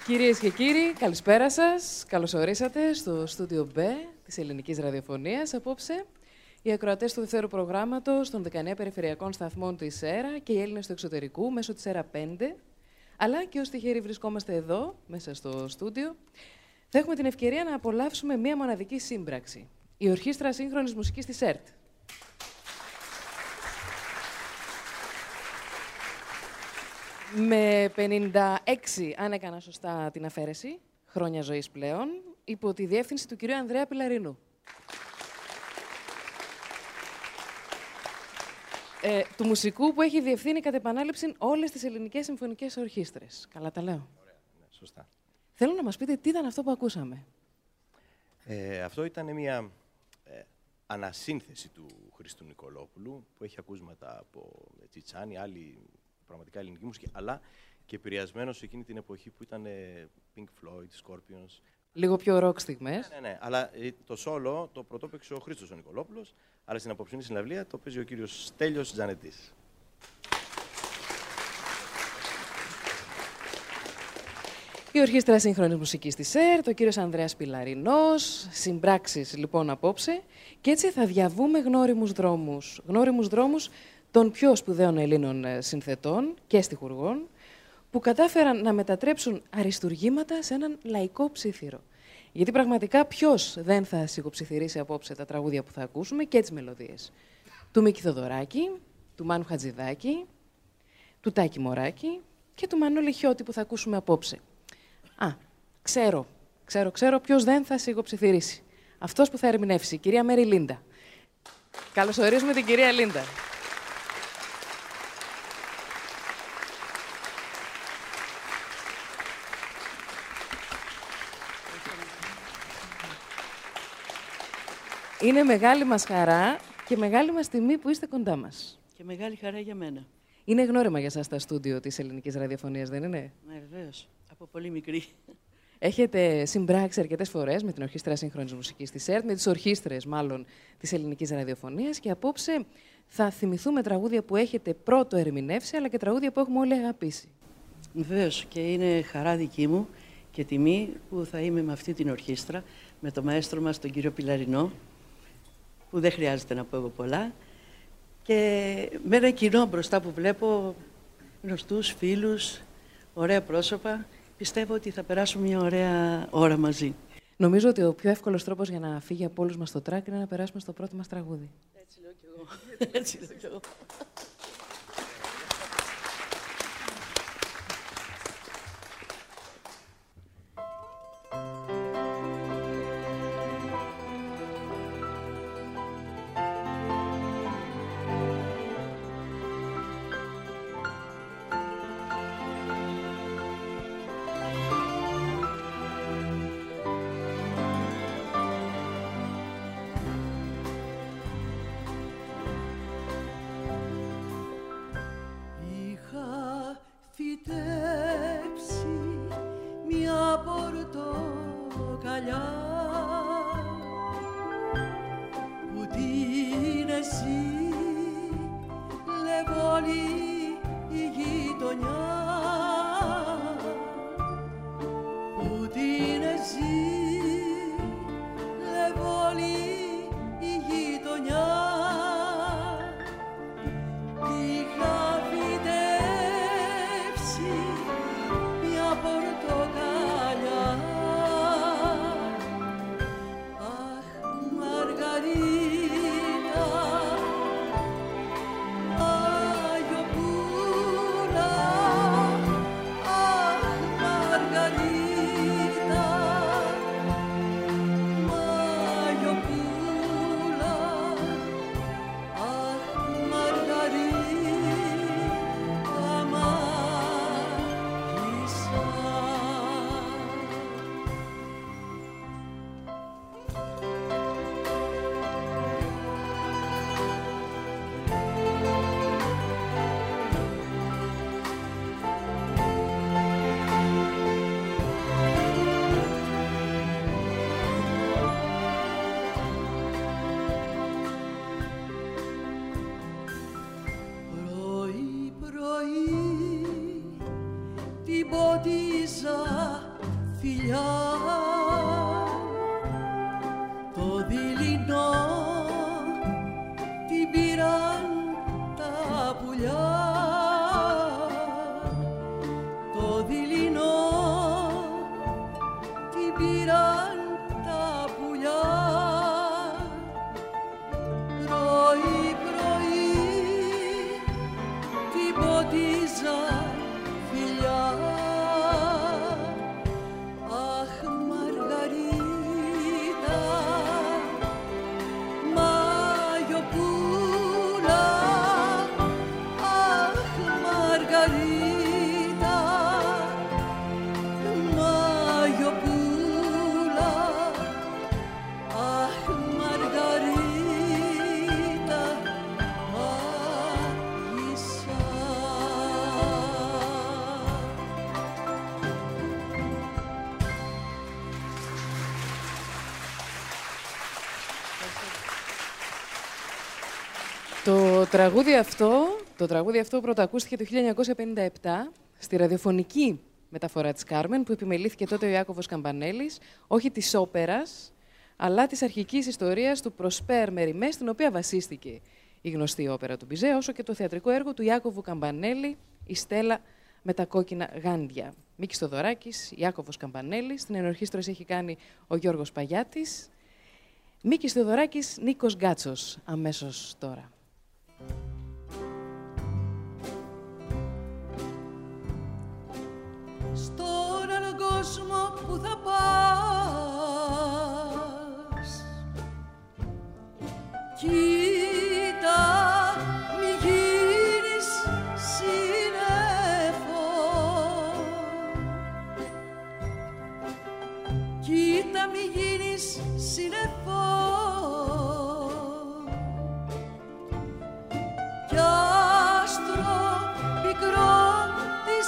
Κυρίες και κύριοι, καλησπέρα σας. Καλώς ορίσατε στο στούντιο B της Ελληνικής Ραδιοφωνίας απόψε. Οι ακροατές του δευτέρου προγράμματος των 19 περιφερειακών σταθμών της ΕΡΑ και οι Έλληνες του εξωτερικού μέσω της ΕΡΑ 5, αλλά και ως τυχεροί βρισκόμαστε εδώ, μέσα στο στούντιο, θα έχουμε την ευκαιρία να απολαύσουμε μία μοναδική σύμπραξη. Η Ορχήστρα Σύγχρονης Μουσικής της ΕΡΤ. Με 56, αν έκανα σωστά την αφαίρεση, χρόνια ζωής πλέον, υπό τη διεύθυνση του κυρίου Ανδρέα Πιλαρινού. Του μουσικού που έχει διευθύνει κατ' επανάληψη όλες τις ελληνικές συμφωνικές ορχήστρες. Καλά τα λέω. Ωραία, ναι, σωστά. Θέλω να μας πείτε τι ήταν αυτό που ακούσαμε. Αυτό ήταν μια ανασύνθεση του Χρήστου Νικολόπουλου, που έχει ακούσματα από Τσιτσάνι, άλλη πραγματικά ελληνική μουσική, αλλά και επηρεασμένο σε εκείνη την εποχή που ήταν Pink Floyd, Scorpions. Λίγο πιο ροκ στιγμές. Ναι, αλλά το σόλο το πρωτόπαιξε ο Χρήστος ο Νικολόπουλος, αλλά στην απόψινή συναυλία το παίζει ο κύριος Στέλιος Τζανετής. Η Ορχήστρα Σύγχρονης Μουσικής της ΕΡΤ, ο κύριος Ανδρέας Πιλαρινός, συμπράξεις λοιπόν απόψε, και έτσι θα διαβούμε γνώριμους δρόμους. Γνώριμους δρόμους των πιο σπουδαίων Ελλήνων συνθετών και στιχουργών, που κατάφεραν να μετατρέψουν αριστουργήματα σε έναν λαϊκό ψήθυρο. Γιατί πραγματικά ποιος δεν θα σιγοψιθυρίσει απόψε τα τραγούδια που θα ακούσουμε και τις μελωδίες. Του Μίκη Θοδωράκη, του Μάνου Χατζηδάκη, του Τάκη Μωράκη και του Μανώλη Χιώτη που θα ακούσουμε απόψε. Ξέρω ποιος δεν θα σιγοψιθυρίσει. Αυτός που θα ερμηνεύσει, η κυρία Μέρη Λίντα. Καλωσορίζουμε την κυρία Λίντα. Είναι μεγάλη μας χαρά και μεγάλη μας τιμή που είστε κοντά μας. Και μεγάλη χαρά για μένα. Είναι γνώριμα για σας τα στούντιο της Ελληνικής Ραδιοφωνίας, δεν είναι? Ναι, βεβαίως. Από πολύ μικρή. Έχετε συμπράξει αρκετές φορές με την Ορχήστρα Σύγχρονης Μουσικής της ΕΡΤ, με τις ορχήστρες μάλλον της Ελληνικής Ραδιοφωνίας, και απόψε θα θυμηθούμε τραγούδια που έχετε πρώτο ερμηνεύσει, αλλά και τραγούδια που έχουμε όλοι αγαπήσει. Βεβαίως, και είναι χαρά δική μου και τιμή που θα είμαι με αυτή την ορχήστρα, με τον μαέστρο μας, τον κύριο Πιλαρινό, που δεν χρειάζεται να πω εγώ πολλά, και με ένα κοινό μπροστά που βλέπω, γνωστούς, φίλους, ωραία πρόσωπα. Πιστεύω ότι θα περάσουμε μια ωραία ώρα μαζί. Νομίζω ότι ο πιο εύκολος τρόπος για να φύγει από όλους μας το τράκ είναι να περάσουμε στο πρώτο μας τραγούδι. Έτσι λέω κι εγώ. Έτσι λέω κι εγώ. Το τραγούδι αυτό πρωτοακούστηκε το 1957 στη ραδιοφωνική μεταφορά της Κάρμεν, που επιμελήθηκε τότε ο Ιάκωβος Καμπανέλης, όχι της όπερας, αλλά της αρχικής ιστορίας του Προσπέρ Μεριμέ, στην οποία βασίστηκε η γνωστή όπερα του Μπιζέ, όσο και το θεατρικό έργο του Ιάκωβου Καμπανέλη, «Η Στέλλα με τα κόκκινα γάντια». Μίκης Θοδωράκης, Ιάκωβος Καμπανέλης, την ενορχήστρωση έχει κάνει ο Γιώργος Παγιάτης. Μίκης Θοδωράκης, Νίκος Γκάτσος, αμέσως τώρα. Στον άλλο κόσμο που θα πας, κοίτα μη γίνεις σύννεφο, κοίτα μη γίνεις σύννεφο, κι άστρο πικρό της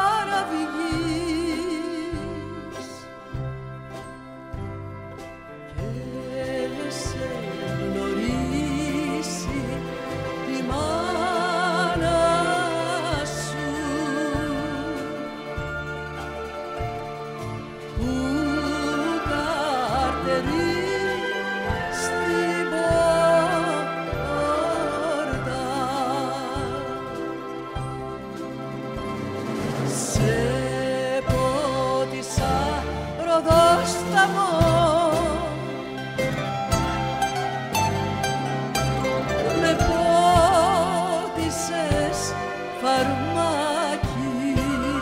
χαραβηγής, και σε γνωρίσει τη μάνα σου, που καρτερεί στην πόρτα. Σε πότισα ροδόσταμο, με πότισες φαρμάκι,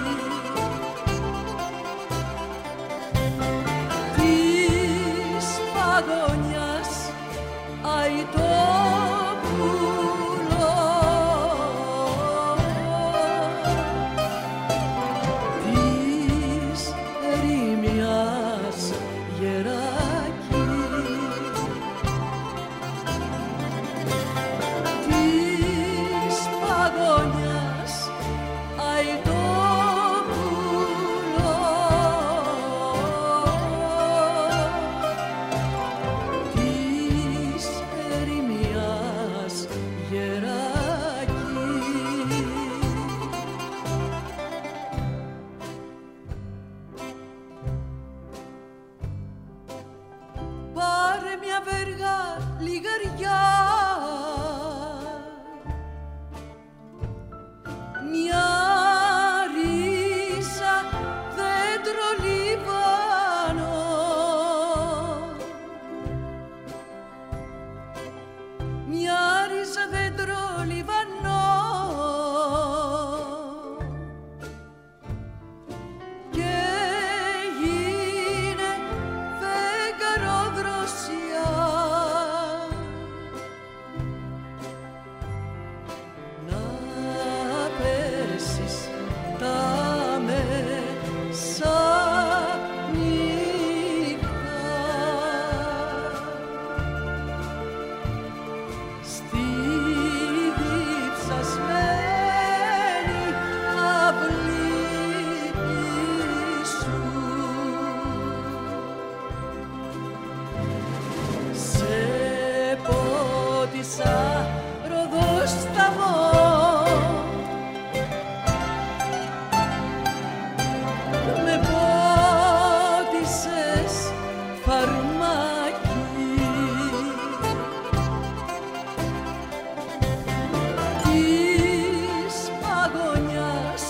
της παγωνιάς αητόπουλο, της ερημιάς γεράκι, της παγωνιάς αητόπουλο, της ερημιάς γεράκι. Πάρε μια βέργα λιγαριά, μια ρίζα δέντρο λιβάνο, μια ρίζα δέντρο λιβάνο, και γίνε φεγγαρόδροσια, να πέσεις τα μέσα νύχτα στη διψασμένη αυλή σου. Σε πότισα ροδόσταμο, με πότισες φαρμάκι, της παγωνιάς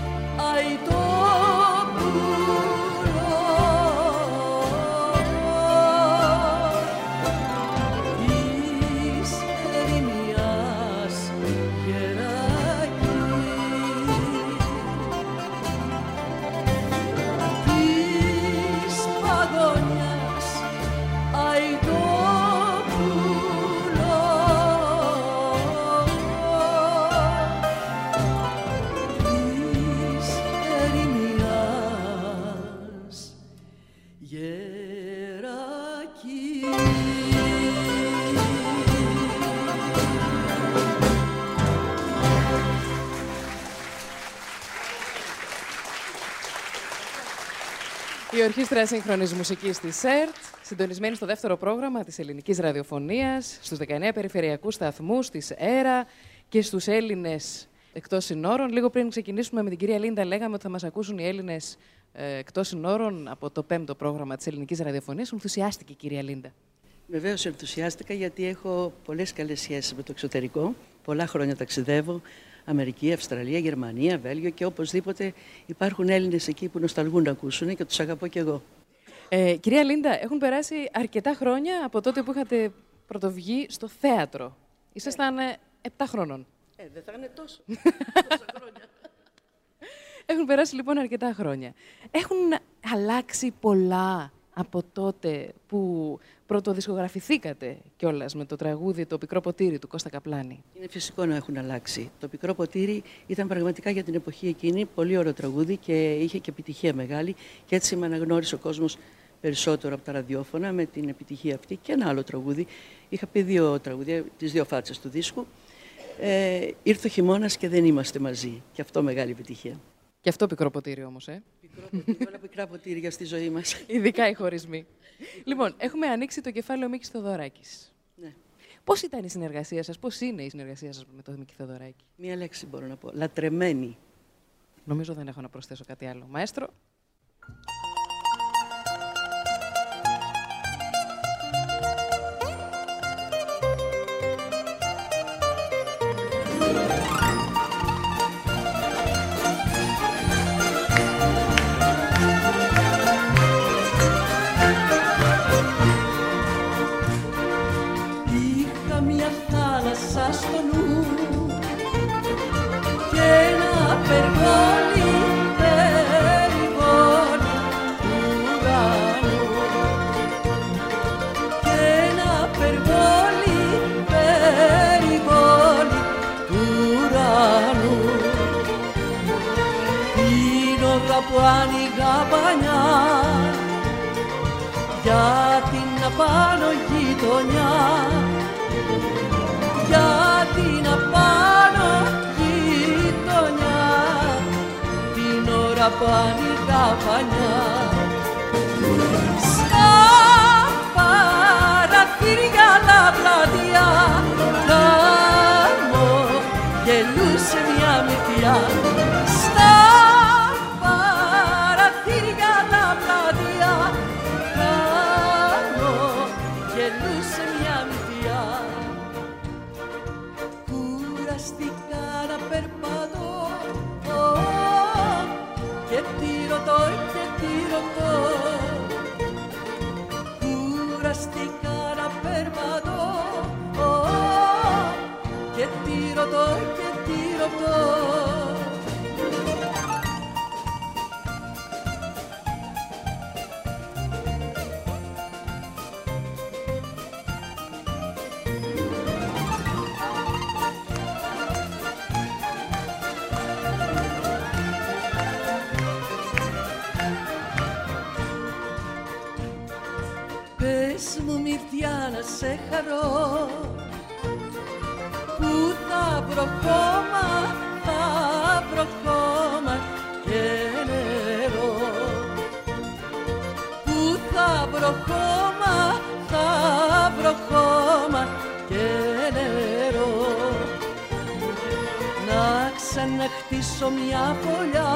αητόπουλο, της ερημιάς γεράκι, της παγωνιάς αητόπουλο, της ερημιάς γεράκι. Η Ορχήστρα Σύγχρονης Μουσικής της ΕΡΤ Συντονισμένοι στο δεύτερο πρόγραμμα της ελληνικής ραδιοφωνίας, στους 19 περιφερειακούς σταθμούς, της ΕΡΑ και στους Έλληνες εκτός συνόρων. Λίγο πριν ξεκινήσουμε με την κυρία Λίντα, λέγαμε ότι θα μας ακούσουν οι Έλληνες εκτός συνόρων από το 5ο πρόγραμμα της ελληνικής ραδιοφωνίας. Ενθουσιάστηκε η κυρία Λίντα? Βεβαίως ενθουσιάστηκα, γιατί έχω πολλές καλές σχέσεις με το εξωτερικό. Πολλά χρόνια ταξιδεύω. Αμερική, Αυστραλία, Γερμανία, Βέλγιο, και οπωσδήποτε υπάρχουν Έλληνες εκεί που νοσταλγούν να ακούσουν και τους αγαπώ κι εγώ. Κυρία Λίντα, έχουν περάσει αρκετά χρόνια από τότε που είχατε πρωτοβγεί στο θέατρο. Ήσασταν 7 χρονών. Δεν θα είναι τόσο. Τόσα χρόνια. Έχουν περάσει λοιπόν αρκετά χρόνια. Έχουν αλλάξει πολλά από τότε που πρωτοδισκογραφηθήκατε κιόλας με το τραγούδι «Το πικρό ποτήρι» του Κώστα Καπλάνη? Είναι φυσικό να έχουν αλλάξει. Το πικρό ποτήρι ήταν πραγματικά για την εποχή εκείνη πολύ ωραίο τραγούδι και είχε και επιτυχία μεγάλη, και έτσι με αναγνώρισε ο κόσμος περισσότερο από τα ραδιόφωνα με την επιτυχία αυτή. Και ένα άλλο τραγούδι. Είχα πει 2 τραγούδια, τις 2 φάτσες του δίσκου. Ήρθε ο χειμώνας και δεν είμαστε μαζί. Και αυτό μεγάλη επιτυχία. Και αυτό πικρό ποτήρι όμως, Πικρό ποτήρι, όλα πικρά ποτήρια στη ζωή μας. Ειδικά οι χωρισμοί. Λοιπόν, έχουμε ανοίξει το κεφάλαιο Μίκης Θοδωράκης. Ναι. Πώς ήταν η συνεργασία σας, πώς είναι η συνεργασία σας με τον Μίκη Θοδωράκη? Μία λέξη μπορώ να πω. Λατρεμένη. Νομίζω δεν έχω να προσθέσω κάτι άλλο. Μαέστρο. Στο νου και ένα περγόλι περιβόλι του ουρανού, και ένα περγόλι περιβόλι του ουρανού. Την ώρα που άνοιγα πανιά για την απάνω γειτονιά, για την απάνω γειτονιά, την ώρα που άνοιγα πανιά. Στα παραθύρια τα πλατεία γάμο γελούσε μια μυτιά. Στα παραθύρια τα πλατεία γάμο γελούσε μια μυτιά. Κουραστικά να περπατώ και τι ρωτώ και τι ρωτώ. Κουραστικά να περπατώ και τι ρωτώ και τι ρωτώ. Πες μου μυρτιά να σε χαρώ, που θα βρω χώμα, θα βρω χώμα και νερό. Που θα βρω χώμα, θα βρω χώμα και νερό. Να ξαναχτίσω μια φωλιά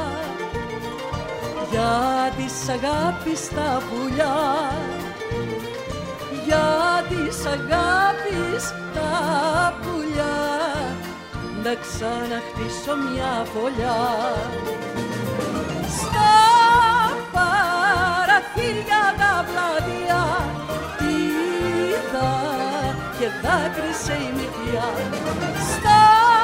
για της αγάπης τα πουλιά, για της αγάπης τα πουλιά, να ξαναχτίσω μια φωλιά. Στα παραθύρια τα πλατεία είδα και δάκρυσε η μυτιά. Στα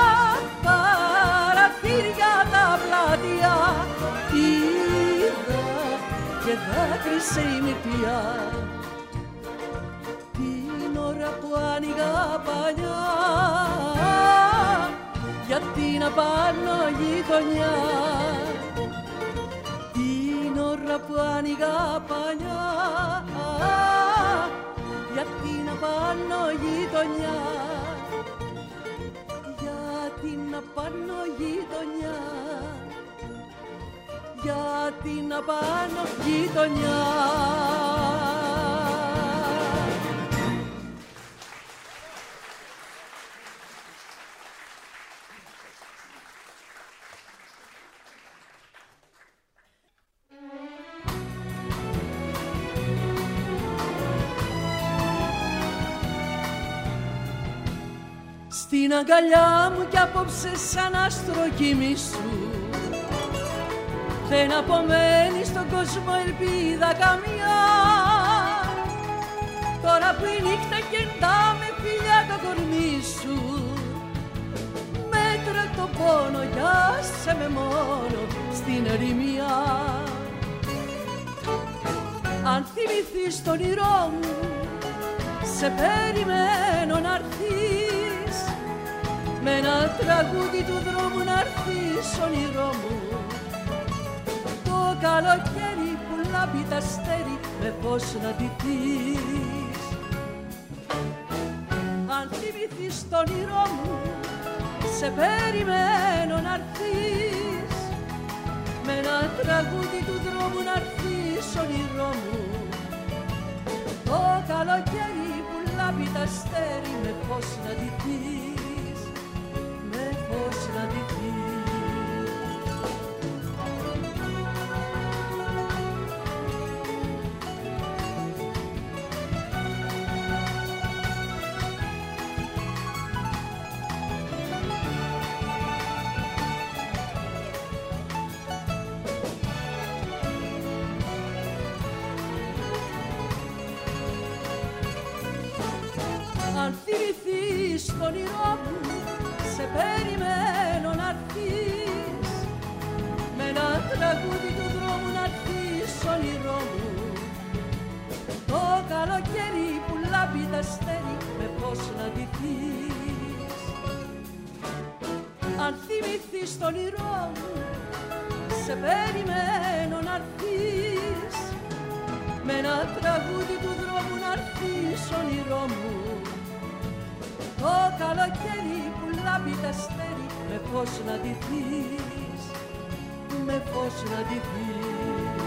παραθύρια τα πλατεία είδα και δάκρυσε η μυτιά. Την ώρα που άνοιγα πανιά για την απάνω γειτονιά, την ώρα που άνοιγα πανιά για την απάνω γειτονιά, για την απάνω γειτονιά, για την απάνω γειτονιά. στην αγκαλιά μου κι απόψε σαν άστρο κοιμήσου. Δεν απομένει στον κόσμο ελπίδα καμιά, τώρα που η νύχτα κεντά με φιλιά το κορμί σου. Μέτρα το πόνο κι άσε με μόνο στην ερημιά. Αν θυμηθείς το όνειρό μου, σε περιμένω να'ρθείς, με ένα τραγούδι του δρόμου να'ρθείς όνειρό μου. Το καλοκαίρι που λάμπει τ' αστέρι με φως να ντυθείς. Αν θυμηθείς το όνειρό μου, σε περιμένω να'ρθείς, με ένα τραγούδι του δρόμου να'ρθείς όνειρό μου. Το καλοκαίρι που λάμπει τ' αστέρι με φως να ντυθείς, με φως να ντυθείς. Αν θυμηθείς το όνειρό μου, σε περιμένω να'ρθείς, με ένα τραγούδι του δρόμου να'ρθείς όνειρό μου. Το καλοκαίρι που λάμπει τ' αστέρι με φως να ντυθείς. Αν θυμηθείς το όνειρό μου, σε περιμένω να'ρθείς, με ένα τραγούδι του δρόμου να'ρθείς όνειρό μου. Το καλοκαίρι που λάμπει τ' αστέρι με φως να ντυθείς, με φως να ντυθείς.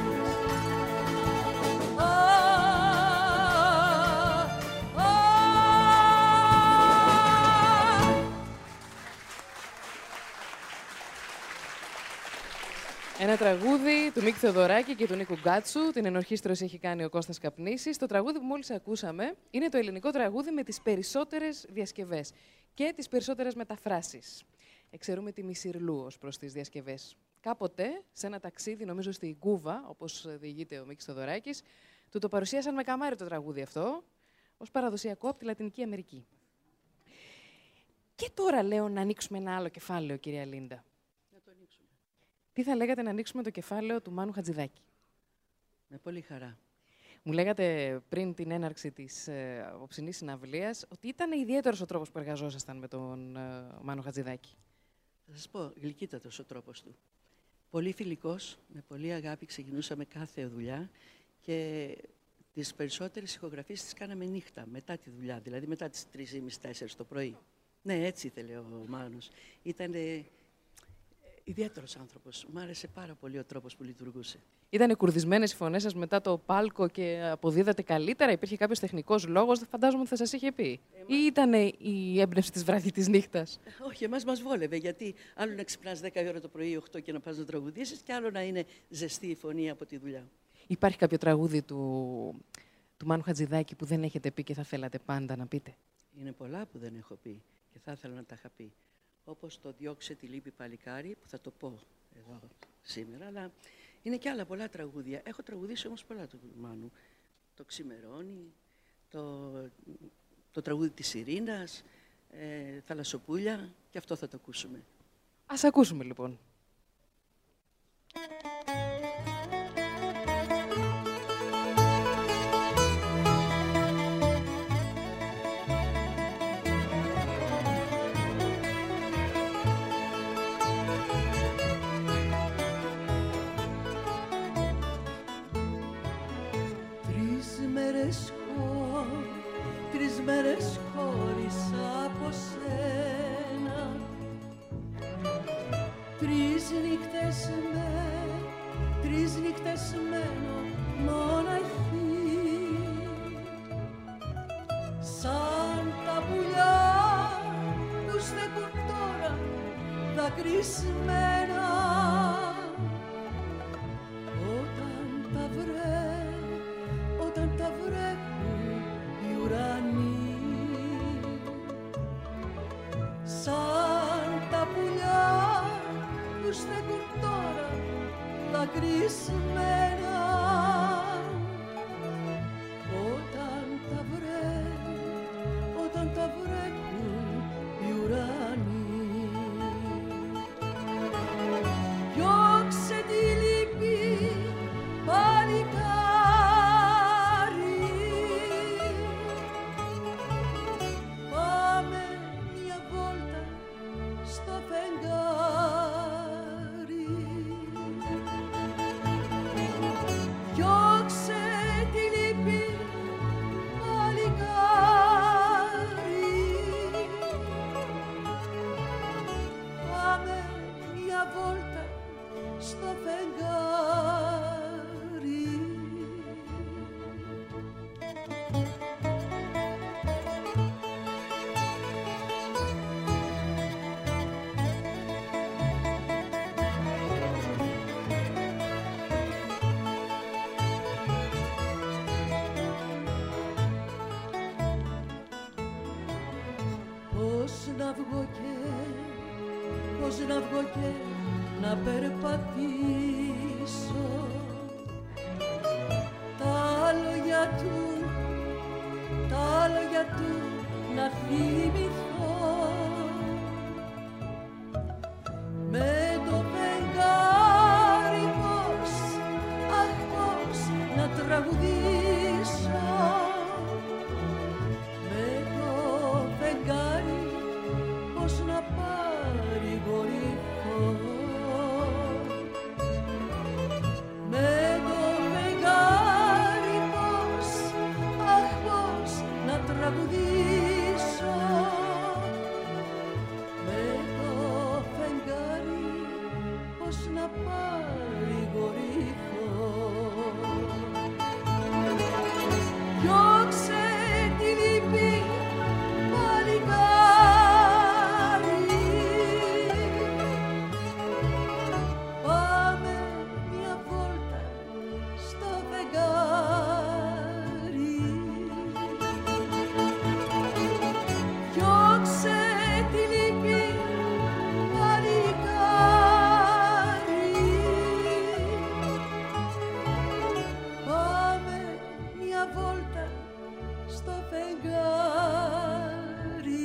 Ένα τραγούδι του Μίκη Θεοδωράκη και του Νίκου Γκάτσου. Την ενορχήστρωση έχει κάνει ο Κώστας Καπνήσης. Το τραγούδι που μόλις ακούσαμε είναι το ελληνικό τραγούδι με τις περισσότερες διασκευές και τις περισσότερες μεταφράσεις. Εξαιρούμε τη Μισιρλού ως προς τις διασκευές. Κάποτε, σε ένα ταξίδι, νομίζω στην Κούβα, όπως διηγείται ο Μίκης Θεοδωράκης, του το παρουσίασαν με καμάρι το τραγούδι αυτό, ως παραδοσιακό από τη Λατινική Αμερική. Και τώρα λέω να ανοίξουμε ένα άλλο κεφάλαιο, κυρία Λίντα. Τι θα λέγατε να ανοίξουμε το κεφάλαιο του Μάνου Χατζηδάκη? Με πολύ χαρά. Μου λέγατε πριν την έναρξη της απόψινής συναυλίας ότι ήταν ιδιαίτερος ο τρόπος που εργαζόσασταν με τον Μάνο Χατζηδάκη. Θα σας πω, γλυκύτατος ο τρόπος του. Πολύ φιλικός, με πολύ αγάπη ξεκινούσαμε κάθε δουλειά και τις περισσότερες ηχογραφίες τις κάναμε νύχτα, μετά τη δουλειά, δηλαδή μετά τις 3:30-4 το πρωί. Ναι, έτσι ήθελε ο Μάνος. Ήταν ιδιαίτερος άνθρωπος. Μου άρεσε πάρα πολύ ο τρόπος που λειτουργούσε. Ήτανε κουρδισμένες οι φωνές σας μετά το πάλκο και αποδίδατε καλύτερα? Υπήρχε κάποιος τεχνικός λόγος? Δεν φαντάζομαι ότι θα σας είχε πει. Ή ήτανε η έμπνευση της βράδυ της νύχτας? Όχι, εμάς μας βόλευε, γιατί άλλο να ξυπνάς 10 η ώρα το πρωί, 8 και να πας να τραγουδήσεις, και άλλο να είναι ζεστή η φωνή από τη δουλειά. Υπάρχει κάποιο τραγούδι του Μάνου Χατζηδάκη που δεν έχετε πει και θα θέλατε πάντα να πείτε? Είναι πολλά που δεν έχω πει και θα ήθελα να τα είχα πει. Όπως το «Διώξε τη λύπη παλικάρι», που θα το πω εδώ σήμερα, αλλά είναι και άλλα πολλά τραγούδια. Έχω τραγουδήσει όμως πολλά του Μάνου. Το «Ξημερώνει», το τραγούδι της Ειρήνας, «Θαλασσοπούλια», και αυτό θα το ακούσουμε. Ας ακούσουμε λοιπόν. Τρεις μέρες χώρισα από σένα, τρεις νύχτες μένω μοναχή, σαν τα πουλιά που στέκουν τώρα δακρυσμένα, όταν τα βρέχουν οι ουρανοί. κρισμένα όταν τα βρέχουν οι ουρανοί. Διώξε τη λύπη παλικάρι, πάμε μια βόλτα στο φεγγάρι. Διώξε τη λύπη παλικάρι, πάμε μια βόλτα στο φεγγάρι. Πώς να βγω και να περπατήσω, τα λόγια του να θυμηθώ, με το φεγγάρι πώς, αχ πώς να τραγουδήσω, με το φεγγάρι πώς να παρηγορηθώ, με το φεγγάρι πώς, αχ πώς να τραγουδήσω, με το φεγγάρι πώς να παρηγορηθώ. Διώξε τη λύπη παλικάρι, πάμε μια βόλτα στο φεγγάρι. Διώξε τη λύπη παλικάρι, πάμε μια βόλτα στο φεγγάρι.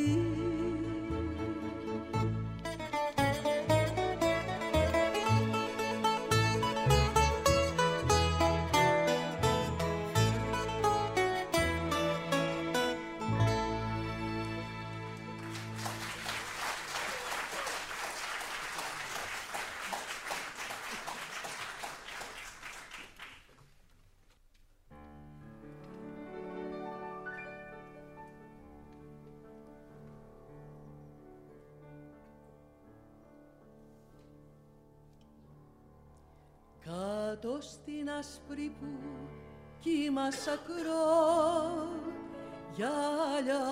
Κάτω στην άσπρη που κύμας ακρό γυαλιά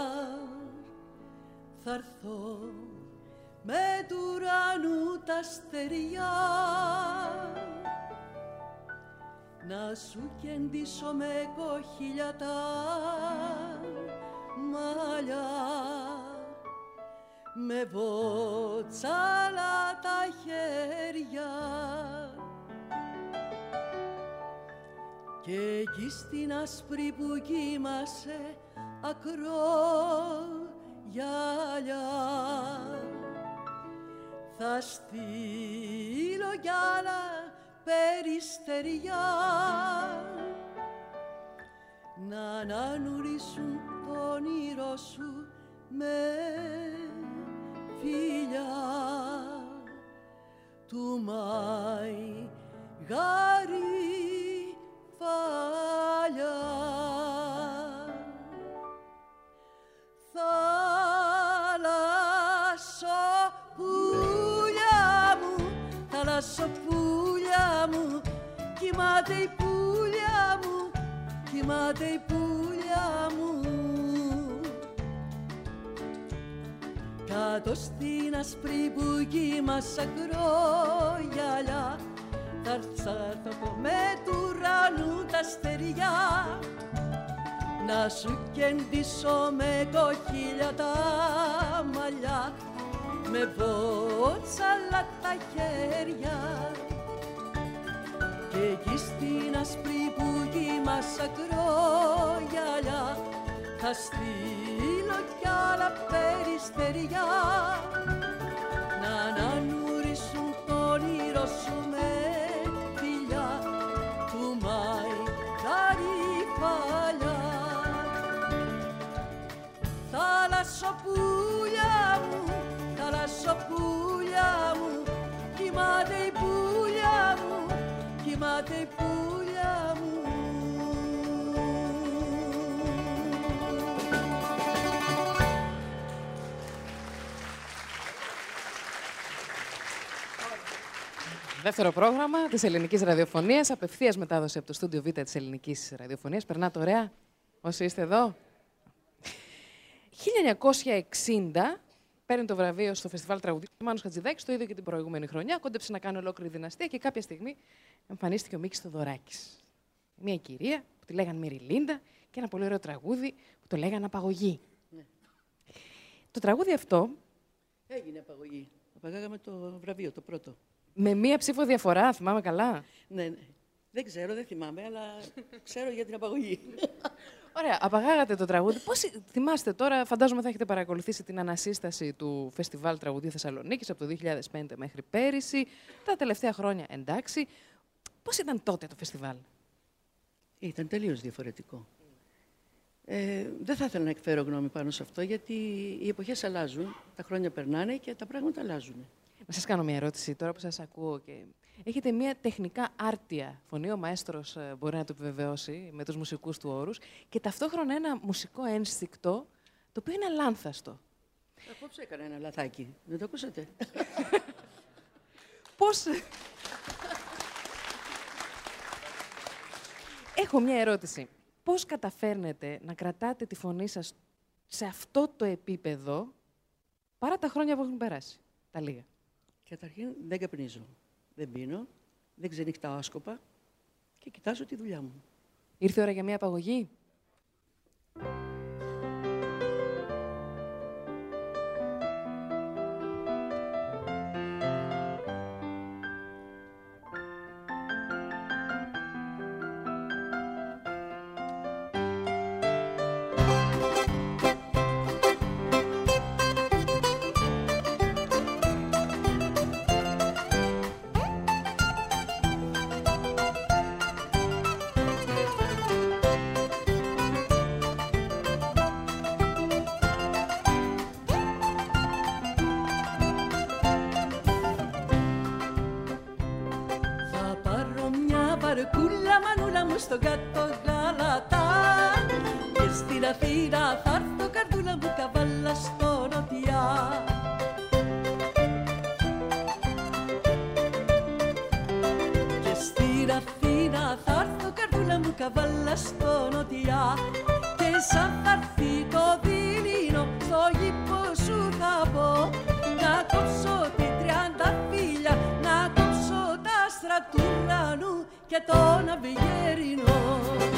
θα έρθω με του ουρανού τα στεριά να σου κεντήσω με κοχύλια τα μαλλιά, με βότσαλα τα χέρια και εκεί στην άσπρη που κοίμασε ακρό γυαλιά θα στείλω κι άλλα περιστεριά να ανανουρίσουν το όνειρό σου με φιλιά του μαϊγάρι φαλιά. Θαλασσοπούλια μου, κοιμάται η πουλιά μου, κοιμάται η πουλιά μου. Κάτω στην άσπρη που κοίμας ακρόγιαλιά θα έρθω με του ουρανού τα στεριά να σου κεντήσω με κοχύλια τα μαλλιά, με βότσαλα τα χέρια εκεί στην ασπρή πουγή μας ακρόγιαλιά θα στείλω κι άλλα περιστεριά να ανανουρίσουν το όνειρο σου με φιλιά του Μάη τα ρηφαλιά. Θαλασσοπούλια μου, θαλασσοπούλια μου, κοιμάται η πουλιά μου, κοιμάται η πουλιά μου. Δεύτερο πρόγραμμα της Ελληνικής Ραδιοφωνίας, απευθείας μετάδοση από το στούντιο Β της Ελληνικής Ραδιοφωνίας. Περνάτε ωραία, όσοι είστε εδώ. 1960 παίρνει το βραβείο στο Φεστιβάλ Τραγουδιού ο Μάνος Χατζηδάκης, το ίδιο και την προηγούμενη χρονιά. Κόντεψε να κάνει ολόκληρη δυναστεία και κάποια στιγμή εμφανίστηκε ο Μίκης Θοδωράκης. Μια κυρία που τη λέγανε Μυριλίντα και ένα πολύ ωραίο τραγούδι που το λέγανε Απαγωγή. Ναι. Το τραγούδι αυτό. Έγινε απαγωγή. Απαγάγαμε το βραβείο, το πρώτο. Με μία ψήφο διαφορά, θυμάμαι καλά. Ναι, ναι. Δεν ξέρω, δεν θυμάμαι, αλλά ξέρω για την απαγωγή. Ωραία, απαγάγατε το τραγούδι. Πώς θυμάστε τώρα, φαντάζομαι θα έχετε παρακολουθήσει την ανασύσταση του Φεστιβάλ Τραγουδίου Θεσσαλονίκης από το 2005 μέχρι πέρυσι, τα τελευταία χρόνια εντάξει. Πώς ήταν τότε το φεστιβάλ? Ήταν τελείως διαφορετικό. Δεν θα ήθελα να εκφέρω γνώμη πάνω σε αυτό, γιατί οι εποχές αλλάζουν, τα χρόνια περνάνε και τα πράγματα αλλάζουν. Να σας κάνω μια ερώτηση τώρα που σας ακούω. Και... έχετε μια τεχνικά άρτια φωνή, ο μαέστρος μπορεί να το επιβεβαιώσει με τους μουσικούς του όρους, και ταυτόχρονα ένα μουσικό ένστικτο, το οποίο είναι αλάνθαστο. Απόψε έκανα ένα λαθάκι. Δεν το ακούσατε? Πώς... Έχω μια ερώτηση. Πώς καταφέρνετε να κρατάτε τη φωνή σας σε αυτό το επίπεδο παρά τα χρόνια που έχουν περάσει, τα λίγα? Καταρχήν δεν καπνίζω, δεν πίνω, δεν ξενυχτάω άσκοπα και κοιτάζω τη δουλειά μου. Ήρθε η ώρα για μια απαγωγή. στον κάτω Γαλατά και στην Αθήνα θα έρθω καρδούλα μου καβάλα στο νοτιά. Και στην Αθήνα θα έρθω καρδούλα μου καβάλα στο νοτιά και σαν θα έρθει το δειλινό στο γήπο σου θα πω να κόψω την 30 φύλλα, να κόψω τα άστρα του ουρανού και τον αυγερινό.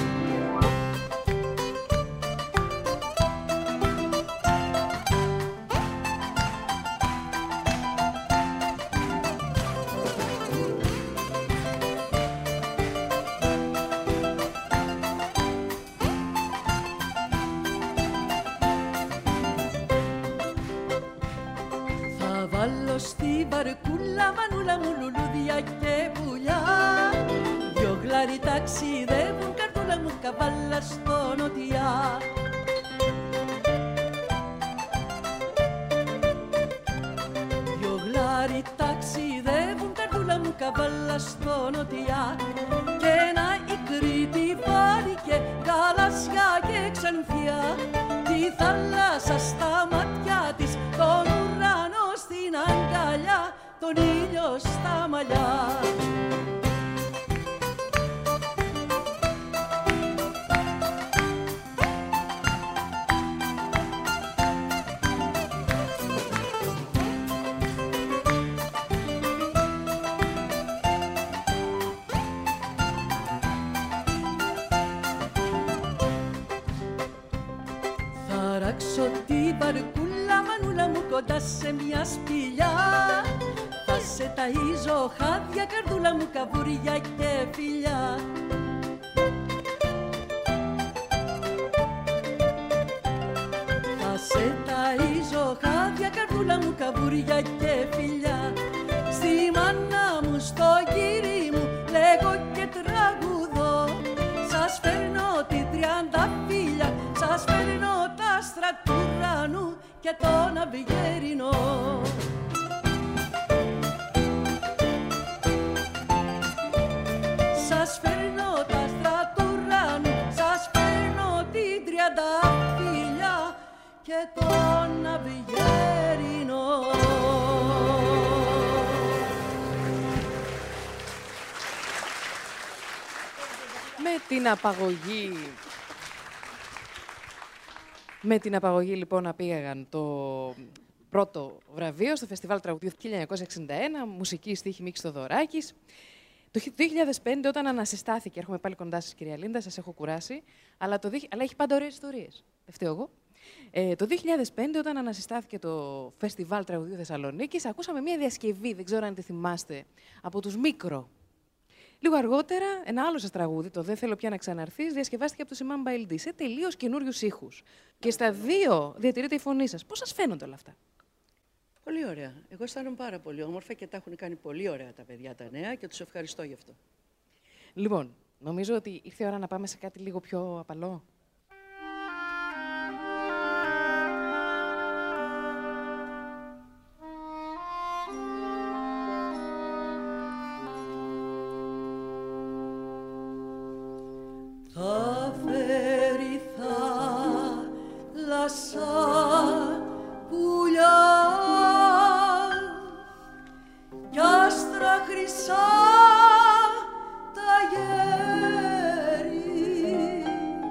Θα βάλω στη βαρκούλα μανούλα μου λουλούδια και πουλιά, δυο γλάρι ταξιδεύουν καρτούλα μου καβάλα στο νοτιά. Δυο γλάρι ταξιδεύουν καρτούλα μου καβάλα στο νοτιά και ένα η Κρήτη βάλει και γαλάζια και ξανθιά, τη θάλασσα στα μάτια της, τον ουρανό στην αγκαλιά, τον ήλιο στα μαλλιά. Θα ράξω τη βαρκούλα μανούλα μου κοντά σε μια σπηλιά, θα σε ταΐζω χάδια, καρδούλα μου, καβούρια και φιλιά. Θα σε ταΐζω χάδια, καρδούλα μου, καβούρια και φιλιά. Στη μάνα μου, στο κύρι μου, λέγω και τραγουδώ. Σας φέρνω τη τριανταφύλια, σας φέρνω τα άστρα του ουρανού και τον αυγερινό. Σας φέρνω τα άστρα του ουρανού, σας φέρνω την τριανταφύλια και τον αυγερινό. Με την απαγωγή λοιπόν απήγαγαν το πρώτο βραβείο στο Φεστιβάλ Τραγουδιού 1961, μουσική στίχη Μίκης Θοδωράκης. Το 2005 όταν ανασυστάθηκε, έρχομαι πάλι κοντά σας κυρία Λίντα, σας έχω κουράσει, αλλά έχει πάντα ωραίες ιστορίες, δεν φταίω εγώ. Το 2005 όταν ανασυστάθηκε το Φεστιβάλ Τραγουδιού Θεσσαλονίκης, ακούσαμε μια διασκευή, δεν ξέρω αν τη θυμάστε, από τους Μίκρο. Λίγο αργότερα, ένα άλλο σας τραγούδι, το «Δεν θέλω πια να ξαναρθείς», διασκευάστηκε από το Σιμάν Μπαιλντή σε τελείως καινούριους ήχους. Και στα δύο διατηρείται η φωνή σας. Πώς σας φαίνονται όλα αυτά? Πολύ ωραία. Εγώ αισθάνομαι πάρα πολύ όμορφα και τα έχουν κάνει πολύ ωραία τα παιδιά τα νέα και τους ευχαριστώ γι' αυτό. Λοιπόν, νομίζω ότι ήρθε η ώρα να πάμε σε κάτι λίγο πιο απαλό. Θα φέρει θάλασσα πουλιά κι άστρα χρυσά τα γέρι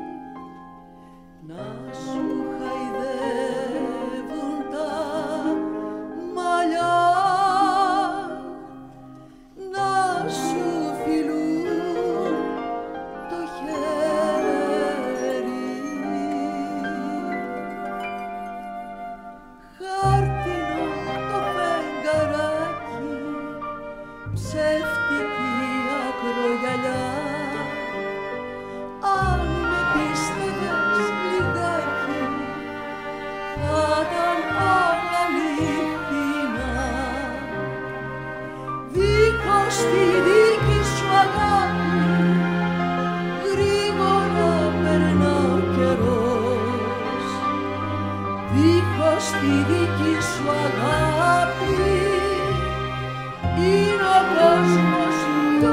να σου χαϊδεύουν τα μαλλιά, να σου φιλούν το χέρι. Χάρτινο το φεγγαράκι, ψεύτικη ακρογιαλιά. Αν με πίστευες λιγάκι, θα ήταν όλα αληθινά. Δίχως τη δική σου αγάπη, γρήγορα περνά ο καιρός. Δίχως τη δική σου αγάπη, είναι ο κόσμος πιο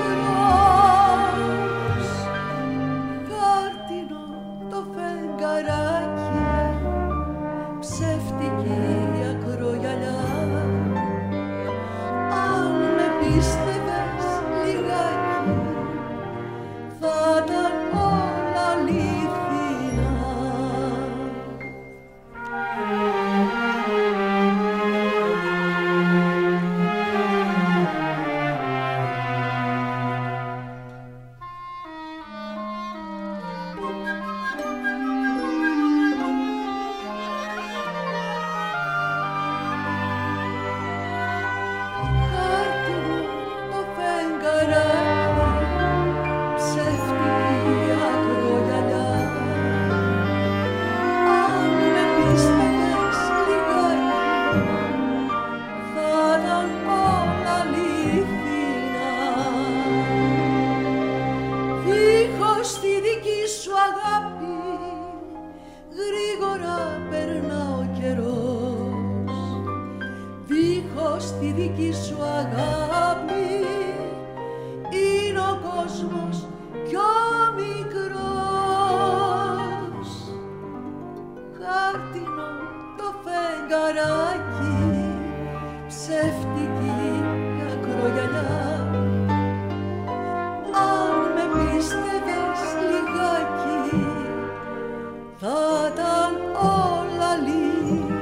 μικρός. Χάρτινο το φεγγαράκι, ψεύτικη ακρογιαλιά. Αν με πίστευες λιγάκι, θα ήταν όλα αληθινά. Χάρτινο το φεγγαράκι, ψεύτικη ακρογιαλιά. Αν με πίστευες λιγάκι, θα ήταν όλα αληθινά. Δίχως τη δική σου αγάπη, γρήγορα περνά ο καιρός. Δίχως τη δική σου αγάπη, είναι ο κόσμος πιο μικρός. Χάρτινο το φεγγαράκι, ψεύτικη ακρογιαλιά. Αν με πίστευες λιγάκι, θα ήταν όλα αληθινά.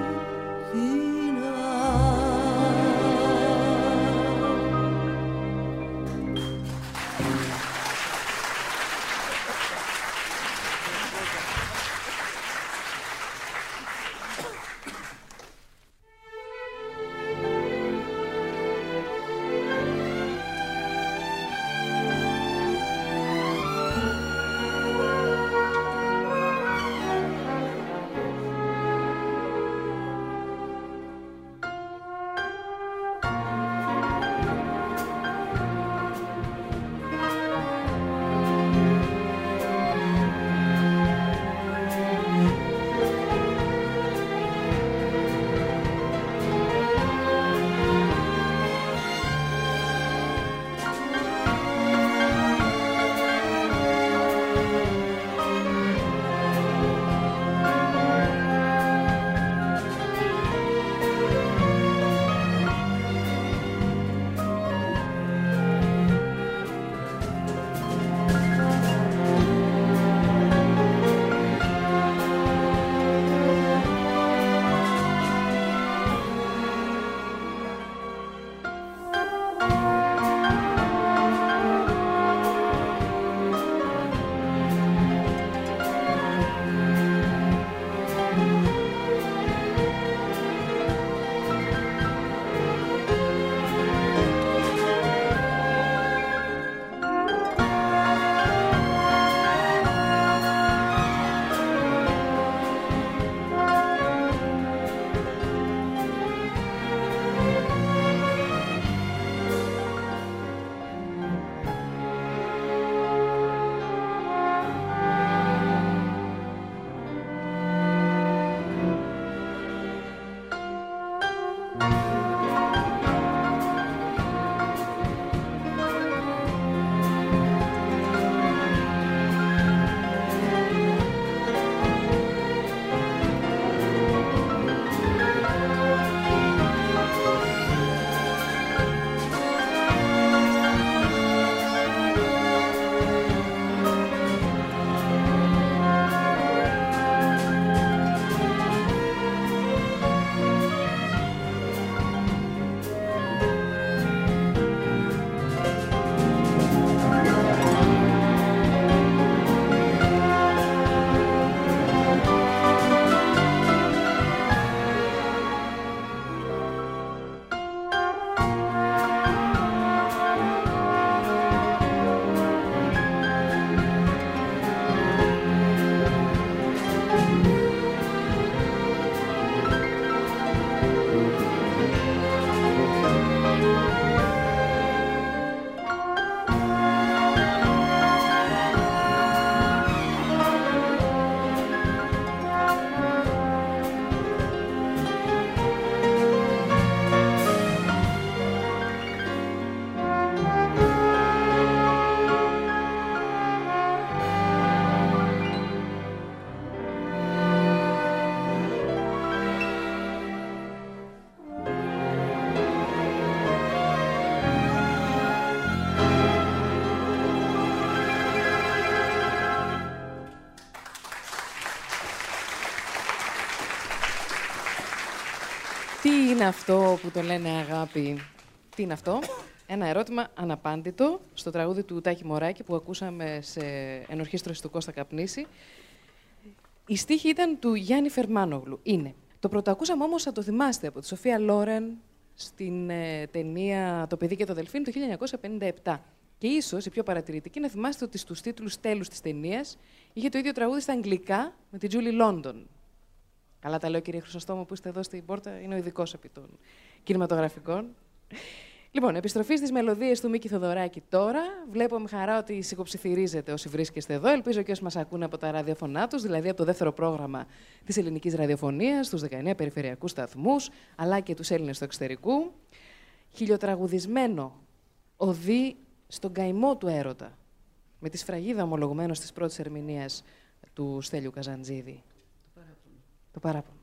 Τι είναι αυτό που το λένε αγάπη? Τι είναι αυτό? Ένα ερώτημα αναπάντητο στο τραγούδι του Τάκη Μωράκη που ακούσαμε σε ενορχήστρωση του Κώστα Καπνίση. Η στίχη ήταν του Γιάννη Φερμάνογλου. Είναι. Το πρωτοακούσαμε όμως, θα το θυμάστε, από τη Σοφία Λόρεν στην ταινία «Το παιδί και το δελφίνι» του 1957. Και ίσως η πιο παρατηρητική να θυμάστε ότι στους τίτλους τέλους της ταινίας είχε το ίδιο τραγούδι στα αγγλικά με την Τζούλι Λόντον. Καλά τα λέω, κύριε Χρυσοστόμο, που είστε εδώ στην πόρτα, είναι ο ειδικός επί των κινηματογραφικών. Λοιπόν, επιστροφή στις μελωδίες του Μίκη Θοδωράκη τώρα. Βλέπω με χαρά ότι σηκωψιθυρίζετε όσοι βρίσκεστε εδώ. Ελπίζω και όσοι μας ακούνε από τα ραδιοφωνά τους, δηλαδή από το δεύτερο πρόγραμμα της ελληνικής ραδιοφωνίας, τους 19 περιφερειακούς σταθμούς, αλλά και τους Έλληνες του εξωτερικού. Χιλιοτραγουδισμένο οδεί στον καημό του έρωτα, με τη σφραγίδα ομολογουμένως της πρώτης ερμηνείας του Στέλιου Καζαντζίδη. Το παράπονο.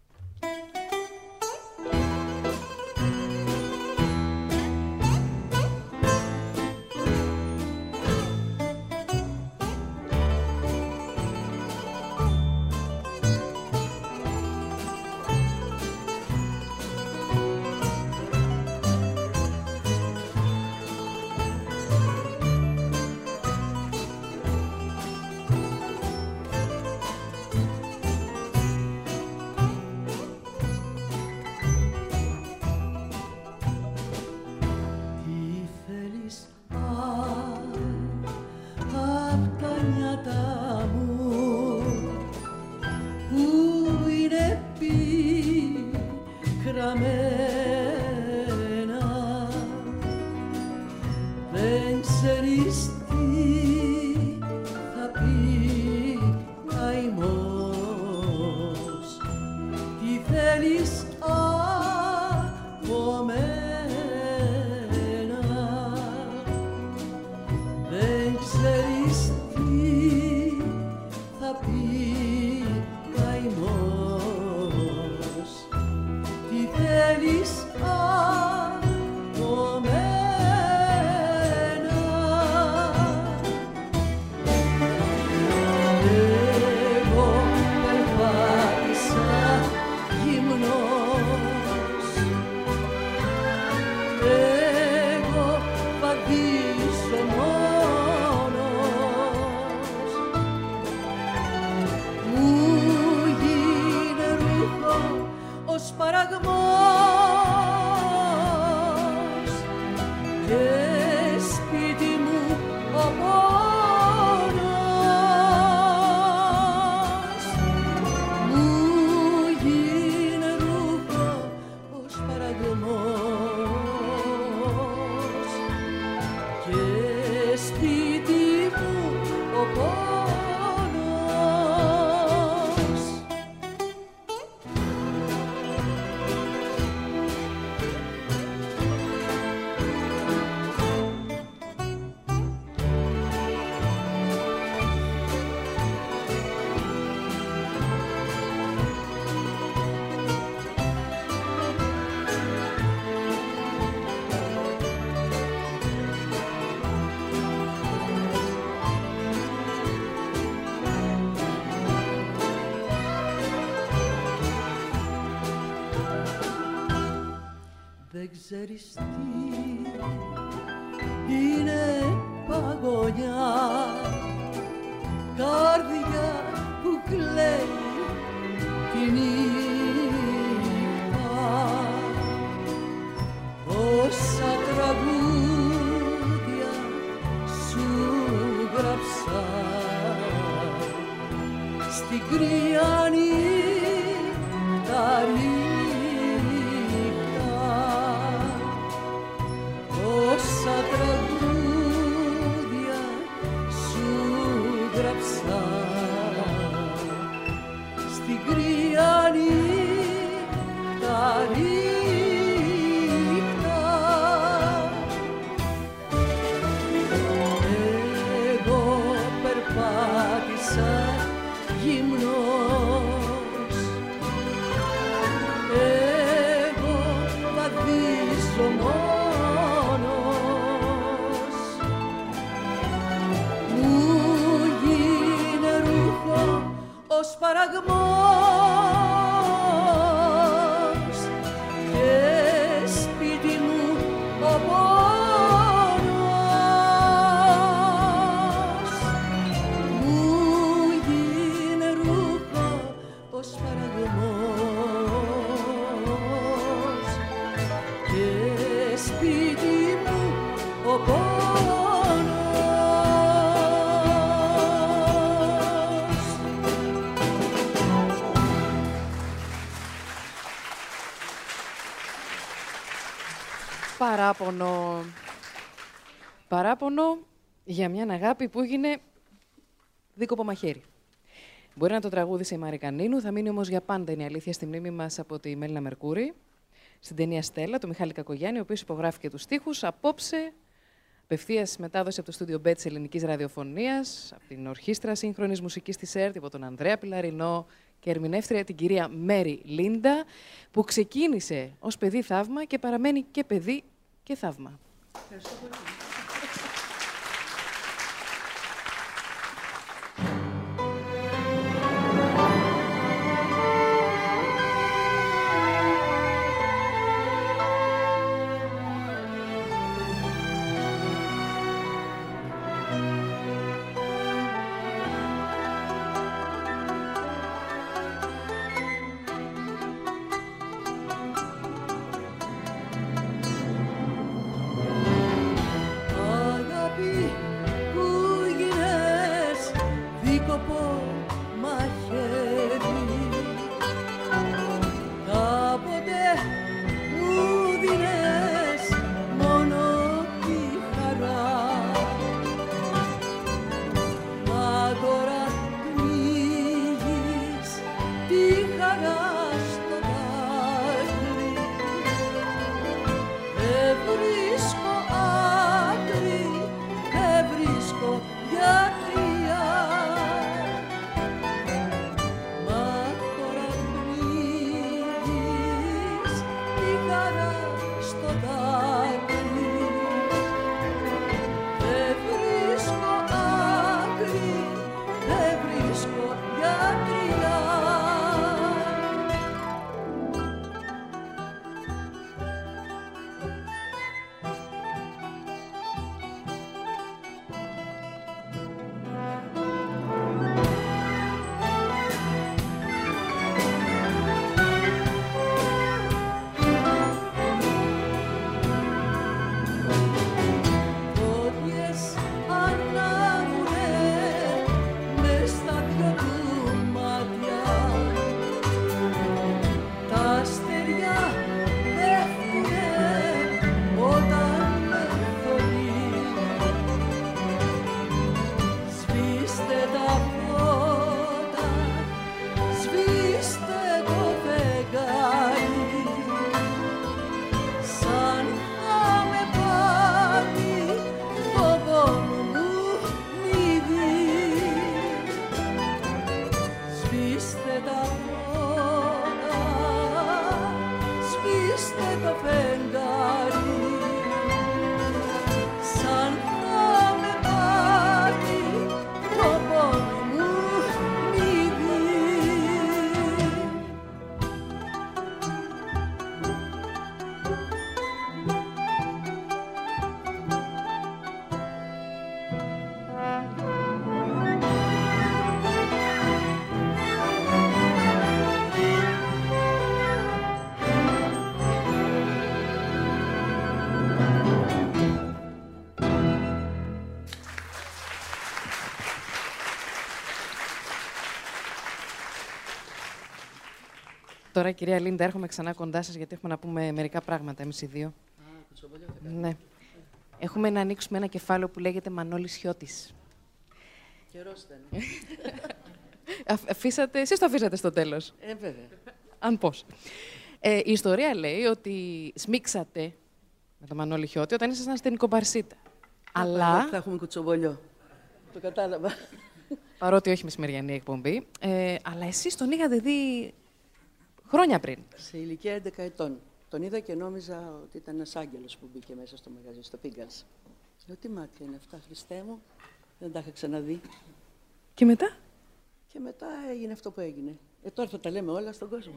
Δεν ξέρεις τι είναι παγωνιά, καρδιά που κλαίει τη νύχτα. Όσα τραγούδια σου γράψα στην κρύα νύχτα. Όσα τραγούδια σου γράψα στην κρύα νύχτα. Εγώ περπάτησα γυμνός, εγώ βαδίζω μόνος. Μου γίνε ρούχο ο σπαραγμός Παράπονο. Παράπονο για μια αγάπη που έγινε δίκοπο μαχαίρι. Μπορεί να το τραγούδισε η Μάρη Κανίνου, θα μείνει όμως για πάντα, είναι η αλήθεια, στη μνήμη μας από τη Μέλινα Μερκούρη, στην ταινία Στέλλα, του Μιχάλη Κακογιάννη, ο οποίος υπογράφηκε τους στίχους. Απόψε, απευθείας μετάδοση από το στούντιο B της Ελληνικής Ραδιοφωνίας, από την Ορχήστρα Σύγχρονης Μουσικής της ΕΡΤ, από τον Ανδρέα Πιλαρινό και ερμηνεύτρια την κυρία Μέρι Λίντα, που ξεκίνησε ως παιδί θαύμα και παραμένει και παιδί και θαύμα. Ευχαριστώ πολύ. Τώρα, κυρία Λίντα, έρχομαι ξανά κοντά σας, γιατί έχουμε να πούμε μερικά πράγματα, εμείς οι δύο. Ναι. Έχουμε να ανοίξουμε ένα κεφάλαιο που λέγεται Μανώλης Χιώτης. Καιρός ήταν. Εσείς το αφήσατε στο τέλος. Βέβαια. Αν πώς. Η ιστορία λέει ότι σμίξατε με τον Μανώλη Χιώτη όταν ήσασταν στην Κομπαρσίτα. Αλλά... Θα έχουμε κουτσομπολιό. Το κατάλαβα. Παρότι όχι μεσημεριανή εκπομπή. Αλλά εσείς τον είχατε δει χρόνια πριν. Σε ηλικία 11 ετών. Τον είδα και νόμιζα ότι ήταν ένας άγγελος που μπήκε μέσα στο μαγαζί, στο Piggles. Λέω, τι μάτια είναι αυτά, Χριστέ μου. Δεν τα είχα ξαναδεί. Και μετά? Και μετά έγινε αυτό που έγινε. Τώρα θα τα λέμε όλα στον κόσμο.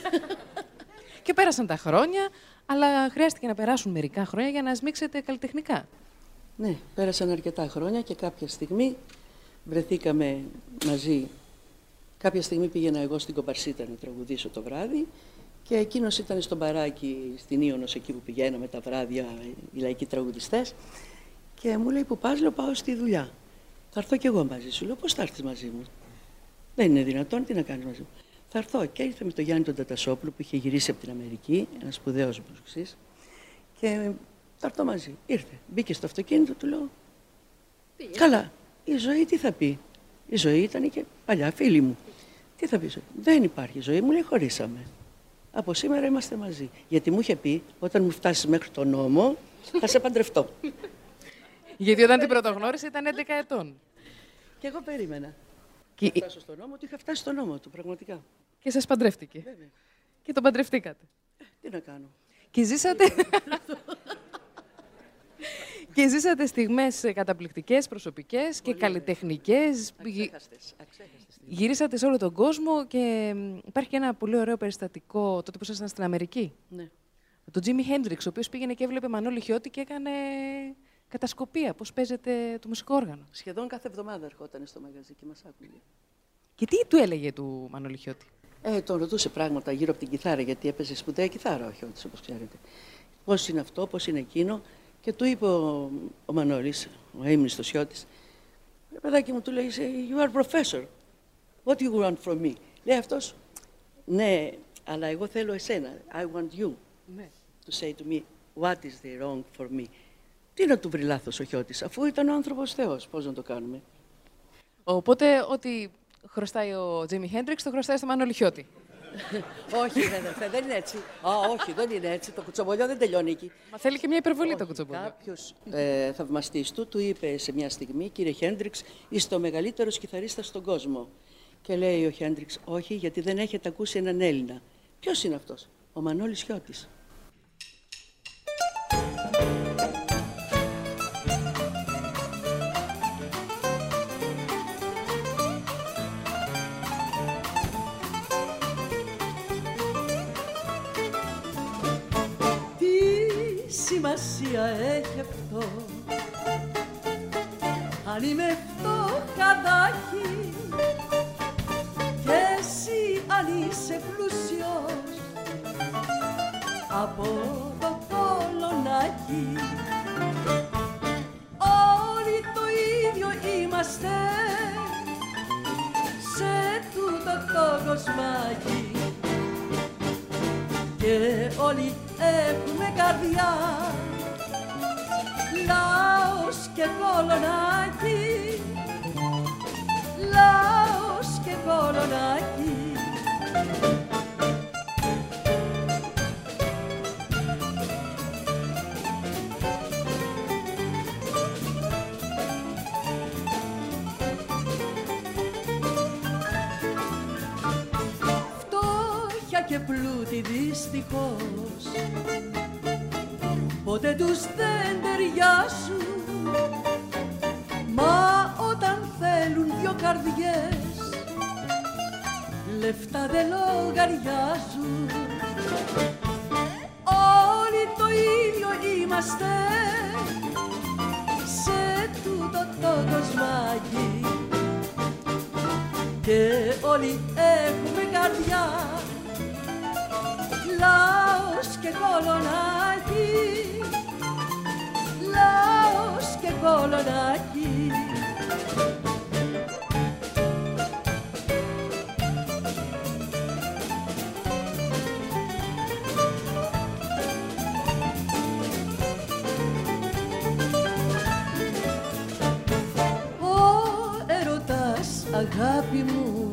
Και πέρασαν τα χρόνια, αλλά χρειάστηκε να περάσουν μερικά χρόνια για να σμίξετε καλλιτεχνικά. Ναι, πέρασαν αρκετά χρόνια και κάποια στιγμή βρεθήκαμε μαζί. Κάποια στιγμή πήγαινα εγώ στην Κομπαρσίτα να τραγουδήσω το βράδυ και εκείνος ήταν στο μπαράκι στην Ίωνος, εκεί που πηγαίναμε τα βράδια οι λαϊκοί τραγουδιστές, και μου λέει, που πας? Λέω, πάω στη δουλειά. Θα έρθω κι εγώ μαζί σου. Λέω, πώς θα έρθεις μαζί μου? Δεν είναι δυνατόν, τι να κάνεις μαζί μου? Θα έρθω. Και ήρθε με τον Γιάννη τον Τατασόπουλο που είχε γυρίσει από την Αμερική, ένας σπουδαίος μπουζουξής, και Θα έρθω μαζί. Ήρθε. Μπήκε στο αυτοκίνητο, του λέω. Καλά. Η ζωή τι θα πει. Η ζωή ήταν και παλιά φίλη μου. Τι θα πει η ζωή. Δεν υπάρχει ζωή. Μου λέει χωρίσαμε. Από σήμερα είμαστε μαζί. Γιατί μου είχε πει, όταν μου φτάσει μέχρι τον νόμο, θα σε παντρευτώ. Γιατί όταν την πρωτογνώρισε ήταν 11 ετών. Και εγώ περίμενα. Και... Να φτάσω στον νόμο του, είχα φτάσει στον νόμο του, πραγματικά. Και σας παντρεύτηκε. Βέβαια. Και τον παντρευτήκατε. Τι να κάνω. Και ζήσατε... Και ζήσατε στιγμές καταπληκτικές, προσωπικές και καλλιτεχνικές. Αξέχαστες. Γυρίσατε σε όλο τον κόσμο και υπάρχει και ένα πολύ ωραίο περιστατικό τότε που ήσασταν στην Αμερική. Ναι. Τον Τζίμι Χέντριξ, ο οποίος πήγαινε και έβλεπε Μανώλη Χιώτη και έκανε κατασκοπία, πώς παίζεται το μουσικό όργανο. Σχεδόν κάθε εβδομάδα ερχόταν στο μαγαζί και μας άκουγε. Και τι του έλεγε του Μανώλη Χιώτη? Τον ρωτούσε πράγματα γύρω από την κιθάρα, γιατί έπαιζε σπουδαία κιθάρα ο Χιώτης, όπως ξέρετε. Πώς είναι αυτό, πώς είναι εκείνο. Και του είπε ο Μανώλης, ο έμνηστος Χιώτης, παιδάκι μου, του λέει, you are professor. What do you want from me? Λέει αυτός, ναι, αλλά εγώ θέλω εσένα. I want you to say to me, what is the wrong for me. Τι να του βρει λάθος ο Χιώτης, αφού ήταν ο άνθρωπος Θεός, πώς να το κάνουμε. Οπότε, ό,τι χρωστάει ο Τζίμι Χέντριξ, το χρωστάει στο Μανώλη Χιώτη. Όχι, δεν είναι έτσι. Όχι, δεν είναι έτσι. Το κουτσομπολιό δεν τελειώνει εκεί. Μα θέλει και μια υπερβολή το κουτσομπολιό. Κάποιος θαυμαστής του είπε σε μια στιγμή, κύριε Χέντριξ, είστε ο μεγαλύτερος κιθαρίστας στον κόσμο. Και λέει ο Χέντριξ, όχι, γιατί δεν έχετε ακούσει έναν Έλληνα. Ποιος είναι αυτός? Ο Μανώλης Χιώτης. Σημασία έχει αυτό, αν είμαι φτωχαδάκι και εσύ αν είσαι πλούσιος από το κολονάκι. Όλοι το ίδιο είμαστε σε τούτο το κοσμάκι και όλοι έχουμε καρδιά, λαός και κολονάκι, λαός και κολονάκι. Φτώχεια και πλούτη δυστυχώς ποτέ τους δεν ταιριάζουν, μα όταν θέλουν δυο καρδιές λεφτά δεν λογαριάζουν. Όλοι το ίδιο είμαστε σε τούτο το κοσμάκι και όλοι έχουμε καρδιά, λαός και κολονάκι, λαός και κολονάκι. Ο έρωτας, αγάπη μου,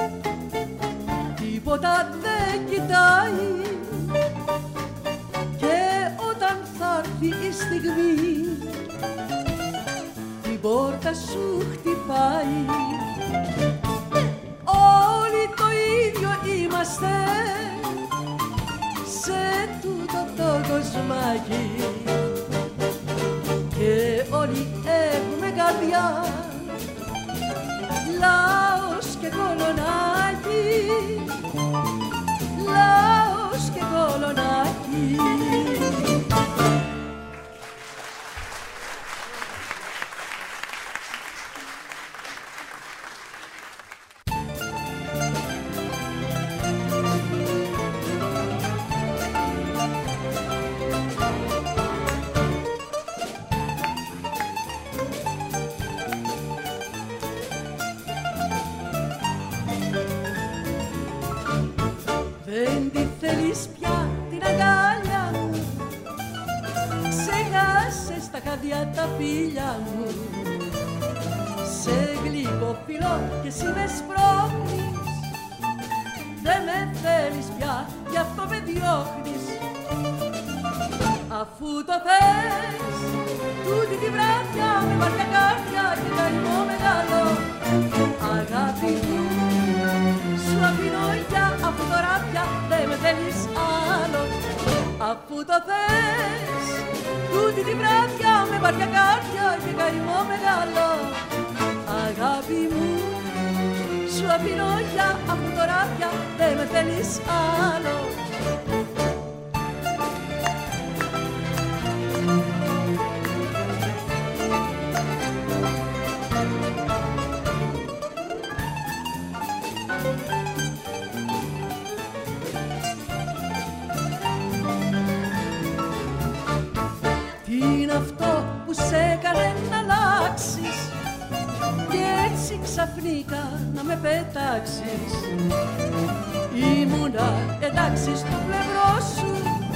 τίποτα δεν κοιτάει και όταν θα έρθει η στιγμή την πόρτα σου χτυπάει. Όλοι το ίδιο είμαστε σε τούτο το κοσμάκι και όλοι έχουμε καρδιά, λαός και κολονάκι, λαός και κολονάκι. Δεν τη θέλεις πια την αγκάλια μου, ξέχασες χαδιά τα φίλια μου. Σε γλυκό φιλό και εσύ με σπρώχνεις. Δεν με θέλεις πια, γι' αυτό με διώχνεις. Αφού το θες, τούτη τη βράδια με βαριά καρδιά και καημό μεγάλο. Αγάπη μου, σου αφήνω για αφού τώρα πια δεν με θέλεις άλλο. Αφού το θες, τούτη τη βράδια με βαριά καρδιά και καημό μεγάλο. Αγάπη μου, σου αφήνω για αφού τώρα πια δεν με θέλεις άλλο. Τι είναι αυτό που σε έκανε να αλλάξεις και έτσι ξαφνικά να με πετάξεις? Ήμουνα εντάξει στο πλευρό σου,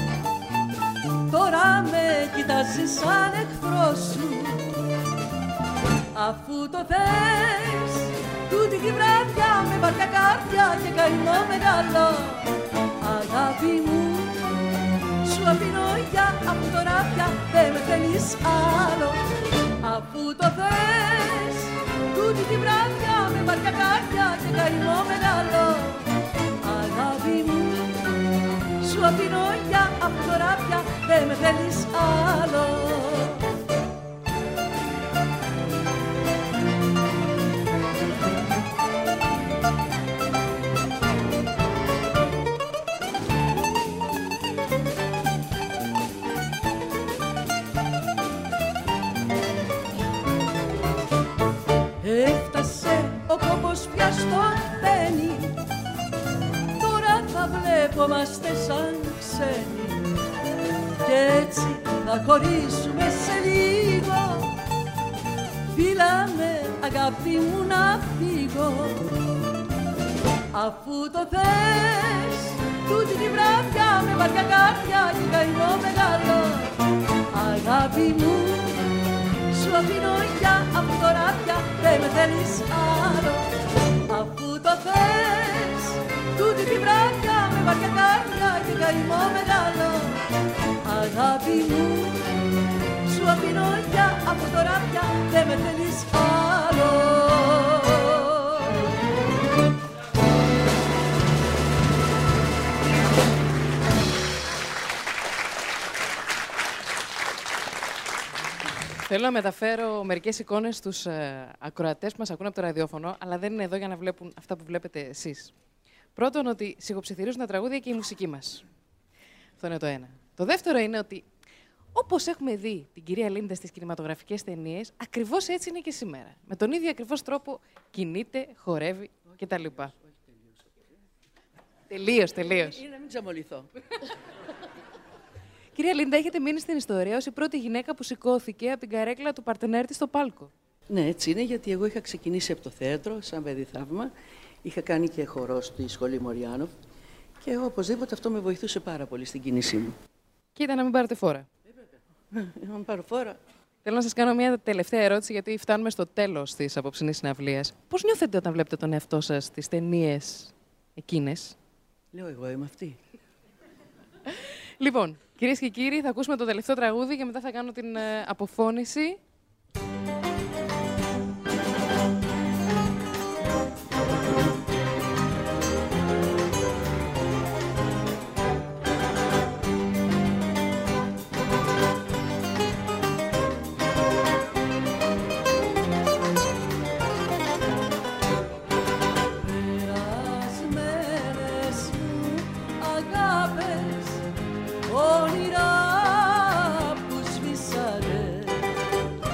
τώρα με κοιτάζεις σαν εχθρό σου. Αφού το θες, τούτη τη βράδια με βαριά καρδιά και καημό μεγάλο. Αγάπη μου, σου αφήνω για αφού τώρα πια δεν με θέλεις άλλο. Αφού το θες, τούτη τη βράδια με βαριά καρδιά και καημό μεγάλο. Αγάπη μου, σου αφήνω για αφού τώρα πια δεν με θέλεις άλλο. Έφτασε ο κόμπος πια στο μπαίνει, τώρα θα βλέπομαστε σαν ξένοι κι έτσι θα χωρίσουμε σε λίγο. Φίλα με αγάπη μου να φύγω. Αφού το θες, τούτη τη βράδια με βαριά καρδιά και καημό μεγάλο. Αγάπη μου, σου αφήνω για αφού τώρα πια δεν με θέλεις άλλο. Αφού το θες, τούτη τη βράδια με βαριά καρδιά και καημό μεγάλο. Αγάπη μου, σου αφήνω για αφού τώρα πια δεν με θέλεις άλλο. Θέλω να μεταφέρω μερικές εικόνες στους ακροατές που μας ακούν από το ραδιόφωνο, αλλά δεν είναι εδώ για να βλέπουν αυτά που βλέπετε εσείς. Πρώτον, ότι σιγοψιθυρίζουν τα τραγούδια και η μουσική μας. Αυτό είναι το ένα. Το δεύτερο είναι ότι, όπως έχουμε δει την κυρία Λίντα στις κινηματογραφικές ταινίες, ακριβώς έτσι είναι και σήμερα. Με τον ίδιο ακριβώς τρόπο κινείται, χορεύει κτλ. Τελείως. Είναι να μην ξαμολυθώ. Κυρία Λίντα, έχετε μείνει στην ιστορία ως η πρώτη γυναίκα που σηκώθηκε από την καρέκλα του παρτενέρ της στο πάλκο. Ναι, έτσι είναι, γιατί εγώ είχα ξεκινήσει από το θέατρο, σαν παιδί θαύμα. Είχα κάνει και χορό στη σχολή Μοριάνοφ και οπωσδήποτε αυτό με βοηθούσε πάρα πολύ στην κίνησή μου. Και ήταν να μην πάρετε φόρα. Να μην πάρω φόρα. Θέλω να σας κάνω μια τελευταία ερώτηση, γιατί φτάνουμε στο τέλος της απόψινής συναυλίας. Πώς νιώθετε όταν βλέπετε τον εαυτό σας στις ταινίες εκείνες? Λέω, εγώ είμαι αυτή. Λοιπόν, κυρίες και κύριοι, θα ακούσουμε το τελευταίο τραγούδι και μετά θα κάνω την αποφώνηση. Όνειρα που σβήσανε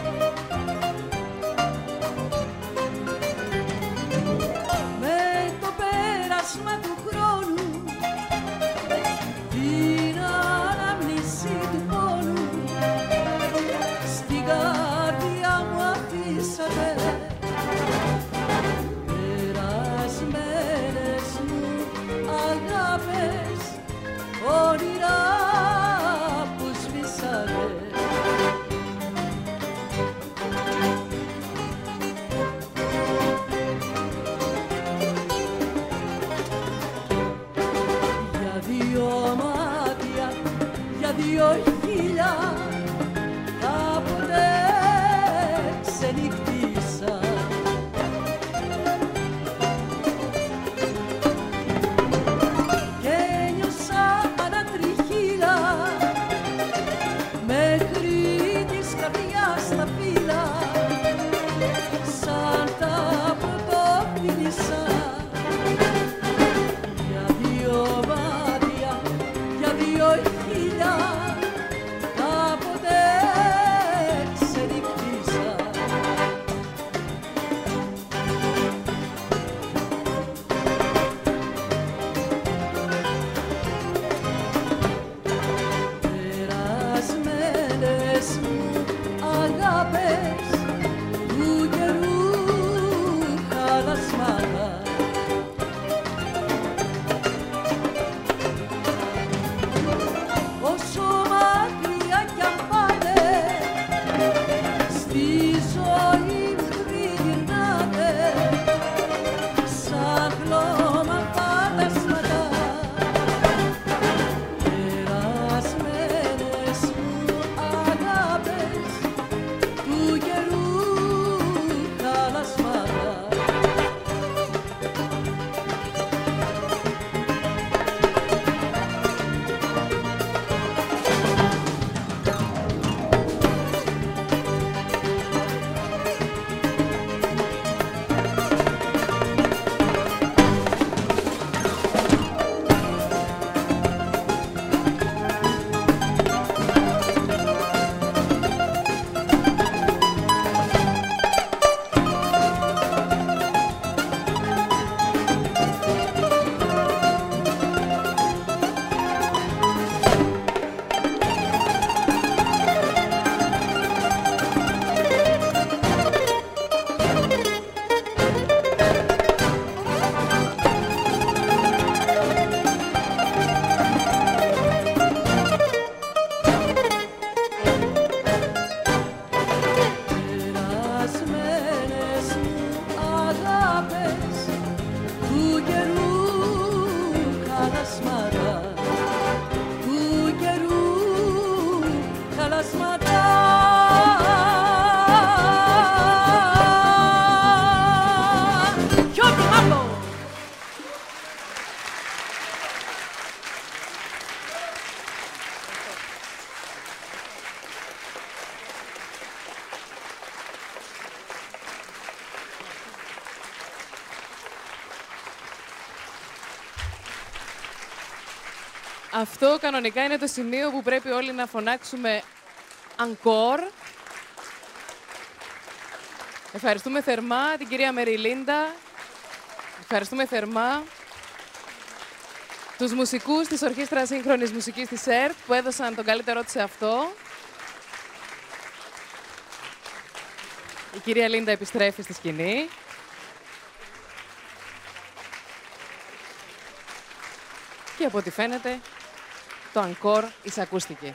Αυτό κανονικά είναι το σημείο που πρέπει όλοι να φωνάξουμε «Encore». Ευχαριστούμε θερμά την κυρία Μεριλίντα. Ευχαριστούμε θερμά τους μουσικούς της Ορχήστρας Σύγχρονης Μουσικής της ΕΡΤ που έδωσαν τον καλύτερό τους σε αυτό. Η κυρία Λίντα επιστρέφει στη σκηνή. Και από ό,τι φαίνεται, το «Encore» εισακούστηκε.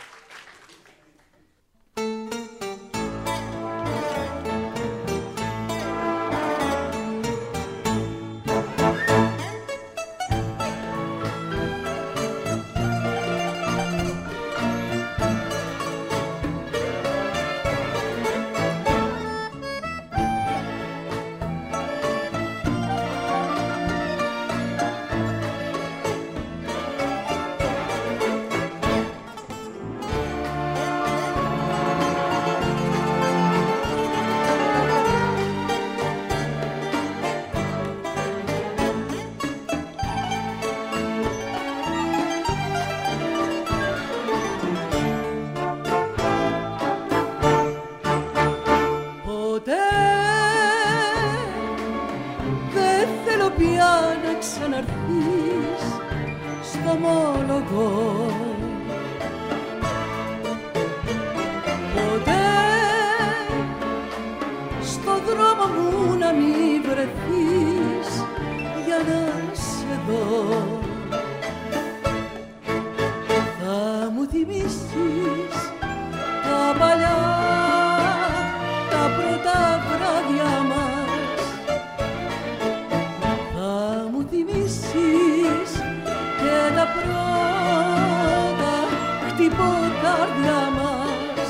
ξαναρθείς στο μόλογο. Ποτέ στο δρόμο μου να μην βρεθείς για να σε δω. Θα μου θυμίσεις τα παλιά, τα πρώτα βράδια μας. Θα μου θυμίσεις και τα πρώτα χτυποκάρδια μας.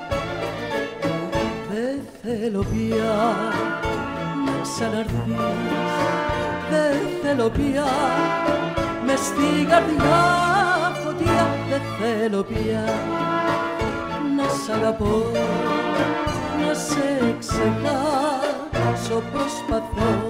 Δεν θέλω πια να ξαναρθείς, δεν θέλω πια μες στην καρδιά φωτιά. Δεν θέλω πια να σ' αγαπώ, να σε ξεχάσω προσπαθώ.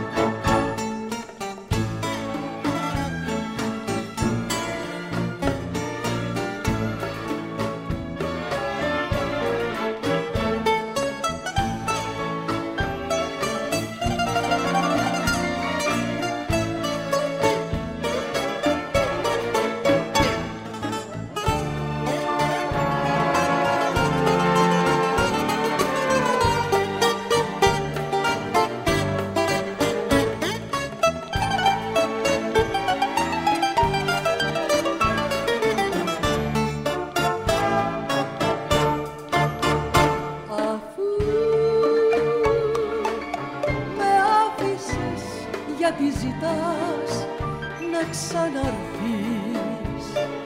Γιατί ζητάς να ξαναρθείς,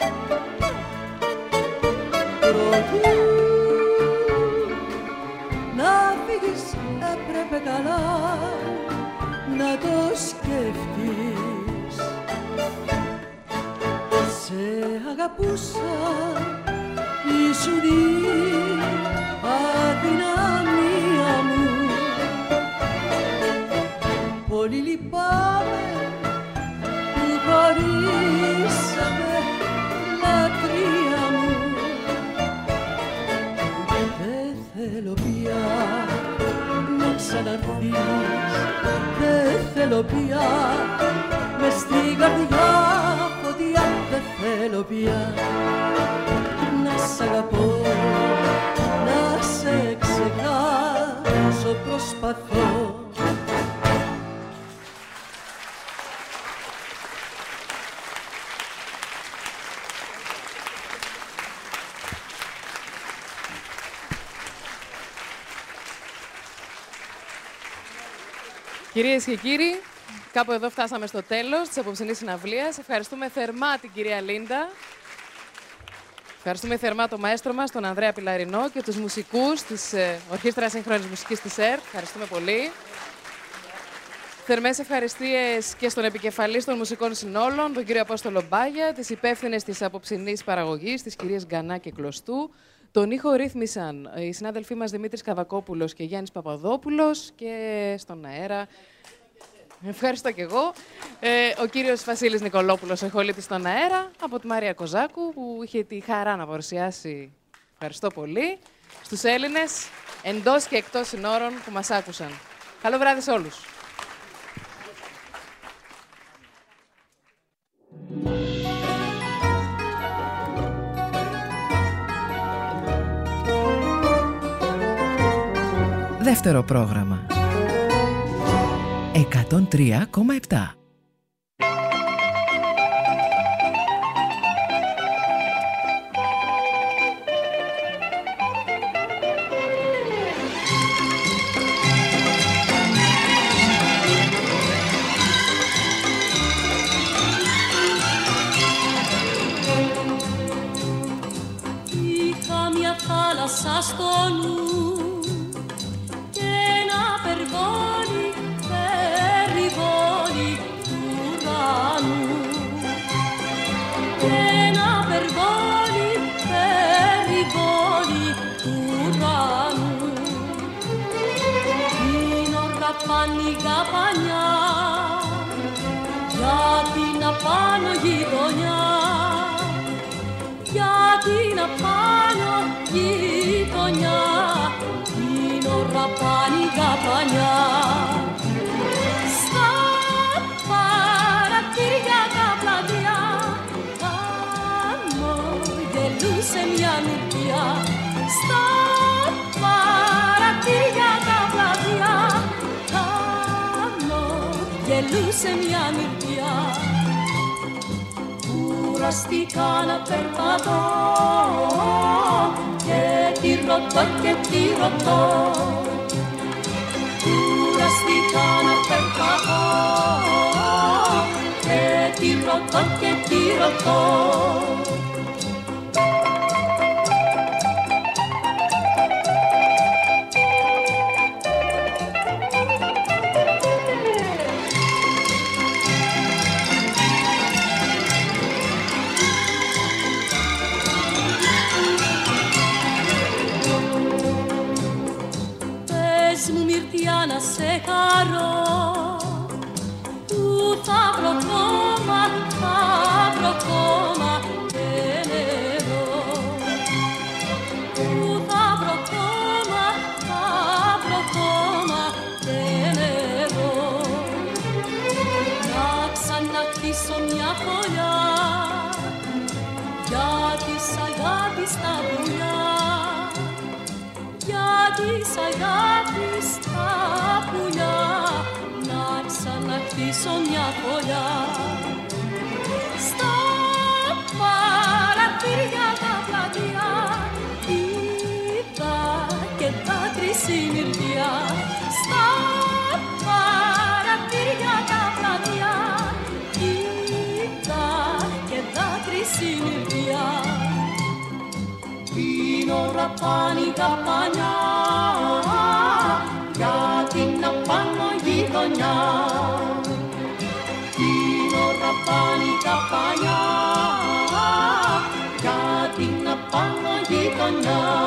προτού να φύγεις έπρεπε καλά να το σκεφτείς. Σε αγαπούσα, ήσουν η αδυναμία μου. Πολύ λυπάμαι που χωρίσαμε, λατρεία μου. Δεν θέλω πια να ξαναρθείς, δεν θέλω πια μες στην καρδιά φωτιά. Δεν θέλω πια να σ' αγαπώ, να σε ξεχάσω προσπαθώ. Κυρίες και κύριοι, κάπου εδώ φτάσαμε στο τέλος της απόψινής συναυλίας. Ευχαριστούμε θερμά την κυρία Λίντα. Ευχαριστούμε θερμά τον μαέστρο μας, τον Ανδρέα Πιλαρινό και τους μουσικούς της Ορχήστρας Σύγχρονης Μουσικής της ΕΡΤ. Ευχαριστούμε πολύ. Θερμές ευχαριστίες και στον επικεφαλής των μουσικών συνόλων, τον κύριο Απόστολο Μπάγια, τις υπεύθυνες της απόψινής παραγωγής, τις κυρίες Γκανά και Κλωστού. Τον ήχο ρύθμισαν οι συνάδελφοί μας Δημήτρης Καβακόπουλος και Γιάννης Παπαδόπουλος και στον αέρα Ευχαριστώ και εγώ. Ο κύριος Βασίλης Νικολόπουλος, ηχολήπτης στον αέρα, από τη Μαρία Κοζάκου, που είχε τη χαρά να παρουσιάσει, ευχαριστώ πολύ, στους Έλληνες, εντός και εκτός συνόρων που μας άκουσαν. Καλό βράδυ σε όλους. Δεύτερο πρόγραμμα. 103,7. Είχα μια θάλασσα στο νου και ένα περβόλι, περιβόλι του ουρανού. Ένα περβόλι, περιβόλι του ουρανού. Την ώρα πάνηγα πανιά για την απάνω γειτονιά. Για την απάνω γειτονιά, την ώρα πάνηγα πανιά. Στα παρατήρια τα πλατεία χαμογελούσε μια μυρτία. Στα παρατήρια τα πλατεία χαμογελούσε μια μυρτία. Κουραστήκα να περπατώ και τη ρωτώ και τη ρωτώ. Κουραστήκα να περπατώ και τη ρωτώ και τη ρωτώ. Να σε χαρώ, που θα βρω κόμμα και νερό. Που θα βρω κόμμα και νερό. Να ξαναχτίσω μια φωλιά για της αγάπης τα πουλιά. Για της αγάπης τα πουλιά, να ξαναχτίσω μια φωλιά. Στα παρατήρια τα πλατεία είδα και δάκρυση μυρτία. Στα παρατήρια τα πλατεία είδα και δάκρυση μυρτία. Την ώρα πάνηγα πανιά για την απάνω γειτονιά. Την ώρα πάνηγα πανιά για την απάνω γειτονιά.